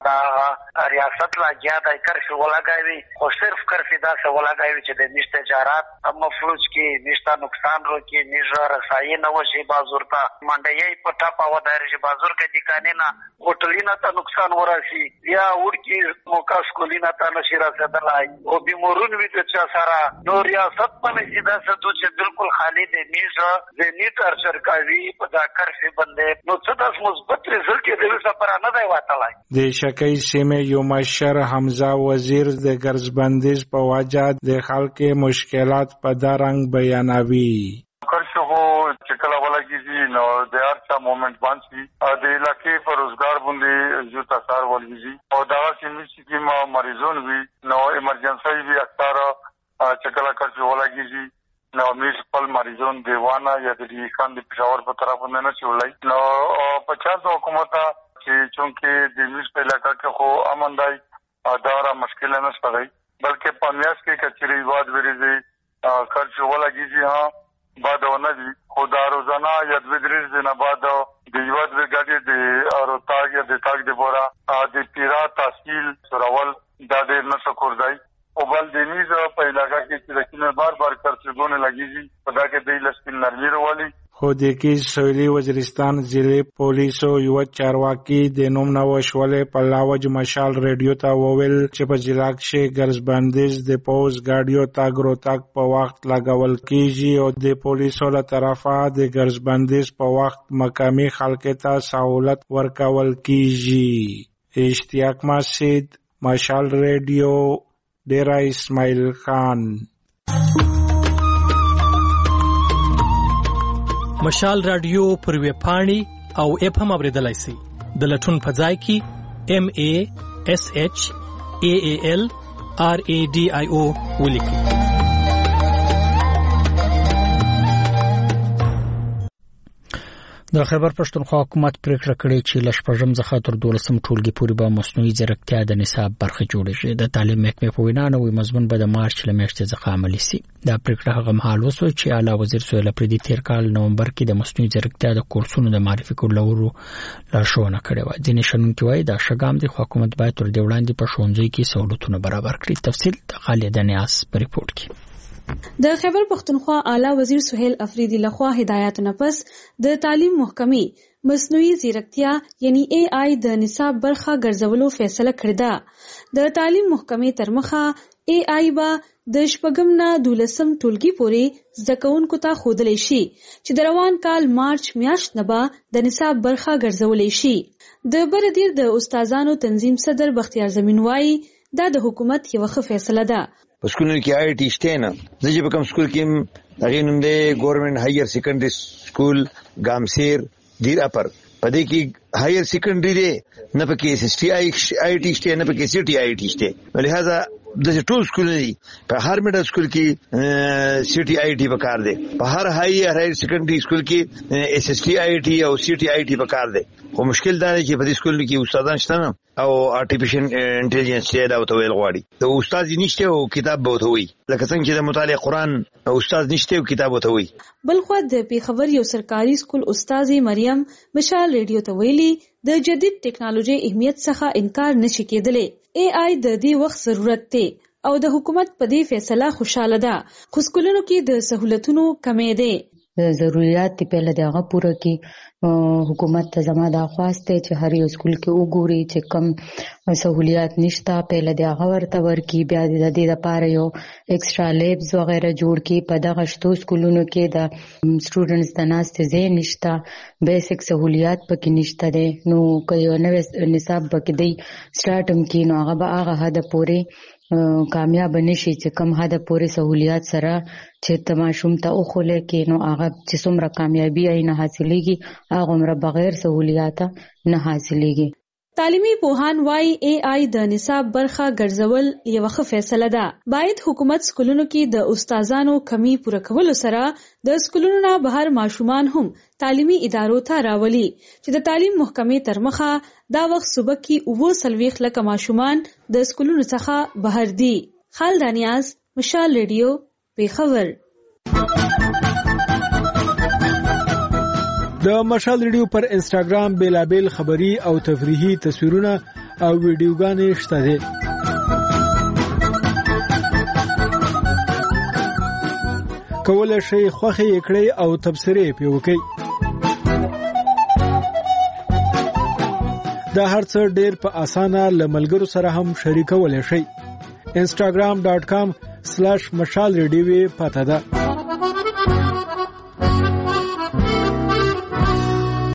ریاست لاګیا د کرفیو ولګاوي خو صرف کرفیو دا څه ولګاوي چې د نشته تجارت مفلوج کې نشته نقصان ورکي نشه رسایي نه وشي بازورته منډي په ټاپا وداري بازور کې د قانونا هوټلینا ته نقصان ورسي یا ورکی موکا سکولینا ته نشي رسیدلای او بیمورون وي چې سره نو ریاست باندې سیده څه چې بالکل خالی د میزه د نیټ ارشرکاوي په دا کرفیو باندې نو څه د مثبت رزلټ د سفر نه دی واتلای. د شکای سیمه یو مشر حمزه وزیر د ګرځبندیز په وجه د خلکو مشکلات په دارنګ بیانوي. کرشو چې کله ولګي نو د ارچا موومېنټ باندې د علاقې پر روزګار باندې جو تاثیر ولګي او دا چې ما مریضون وي نو ایمرجنسي وي اکثر چې کله کرشو ولګي نو میونسپل مریضون دیوانه یا د خان د پېښور په طرف نه چولای نو 50 حکومت چې چونکه د میز په علاقہ کې خو امن دی دا مشکل نه شته بلکې پامیاس کې کچري واد ورېږي خرچ ولګي ها بعدونه دي خدا روزانه یا د درې دنه بعد د یواد وګړي د اروتاګ یا د تاګ د بورا د پیرا تحصیل سرول د دې نشه کوردای او بل د میز په علاقہ کې چې رکینه بار خرچونه لګيږي په دا کې د لسپین نرمي وروالي. خو د کیز سویلی وزیرستان ضلع پولیسو یو چارواکي د نوم نوښولې په لاوج مشال ریډیو ته وویل چې په ضلع کې ګرځبندیز د پوز گاډیو تاګ روتاګ په وخت لګول کیږي او د پولیسو له طرفه د ګرځبندیز په وخت مقامي خلکو ته سہولت ورکول کیږي. اشتیاق مسجد، مشال ریډیو، ډیرا اسماعیل خان. مشال رادیو پر ویب پاڼې او اپ هم اوریدلای شئ. د لټون په ځای کې MASHAALRADIO ولیکئ. د خیبر پښتونخوا حکومت پریکړه کړې چې لشپږم څخه تر 12 ټولګي پورې به مصنوعي ځیرکتیا د نصاب برخه جوړ شي. د تعلیم محکمې په وینا نوې مضمون به د مارچ له میاشتې څخه عملي شي. دا پریکړه هغه مهال وشوه چې اعلی وزیر سهیل اپریدي تیر کال نومبر کې د مصنوعي ځیرکتیا د کورسونو د معرفي کولو لارښوونه کړې و. ځینې شنونکي وایي دا ښه ګام دی خو حکومت باید تر دې وړاندې په ښوونځیو کې سہولتونه برابر کړي. تفصیل د خالد نیاز په ریپورت کې. د خیبر پښتونخوا اعلی وزیر سهیل اپریدي لخوا هدایت نفس د تعلیم محکمې مصنوعي ځیرکتیا یعنی AI د نصاب برخه ګرځولو فیصله کړې ده. د تعلیم محکمې تر مخه AI با د شپږم نه 12 ټولګي پورې زده کوونکو ته ښودلی شي چې د روان کال مارچ میاشت نه به د نصاب برخه ګرځولې شي. د بردیر د استادانو تنظیم صدر بختیار زمین وایي دا د حکومت یو ښه فیصله ده. په سکولونو کې IT شته نه ځکه په کوم سکول کې هغه نوم دی ګورنمنت هایر سیکنډري سکول ګامسیر دیر اپر پدې کې هایر سیکنډري دی نه پکې SST IT شته نه پکې CT IT شته ولهدا د ټول سکول دی په هر میډل سکول کې CT IT پکار دی په هر هایر سیکنډري سکول کې SST IT او CT IT پکار دی. خو مشکل دا دی چې په دې سکول کې استادان شته نه او آرټیفیشل انټيليجنس دا او تویل غواړي. د استاد نشته او کتاب به وي لکه څنګه چې د مطالعه قرآن استاد نشته او کتاب به وي. بلخو د پیښور یو سرکاري سکول استاد مریم مشال ریډیو ته ویلي د جدید ټیکنالوژي اهمیت څخه انکار نشي کېدلی. AI د دې وخت ضرورت دی او د حکومت په دې فیصله خوشاله ده. خو سکولونو کې د سہولتونو کمی دی. ضرورت دی پهله دغه پوره کی حکومت ته زما دا خواست دی چې هر یو سکول کې وګوري چې کم سہولیات نشته پهله دغه ورته ورکی بیا د دې لپاره یو ایکسترا لیبز وغیرہ جوړ کی په دغه شتو سکولونو کې د سټوډنټس د ناست ځای نشته بیسیک سہولیات پکې نشته دی نو که یو نوې نصاب پکې دی سٹارټم کې نو هغه حد پورې کامیاب نشي چې کم حد پورې سہولیات سره چې تماشوم ته اوخلې کې نو هغه چې څومره کامیابی یې نه حاصلېږي هغه عمر بغیر سہولیات نه حاصلېږي. تعلیمي پوهان وايي AI د نصاب برخه ګرځول یو ښه فیصله ده. باید حکومت سکولونو کې د استادانو کمی پوره کولو سره د سکولونو نه بهر ماشومان هم تعلیمي ادارو ته راولي چې د تعلیم محکمې تر مخه دا وخت صوبه کې 29 لک ماشومان د سکولونو څخه بهر دي. خالد نیاز، مشال ریډیو، پیښور. د مشال ریډیو پر انسټاګرام بیلابیل خبری او تفریحي تصویرونه او ویډیوګانې شته دي. کولای شئ خوښه یې کړئ او تبصرې پې وکړئ. دا هر څه ډېر په اسانه له ملګرو سره هم شریکولی شئ. instagram.com/مشال ریډیو پته ده.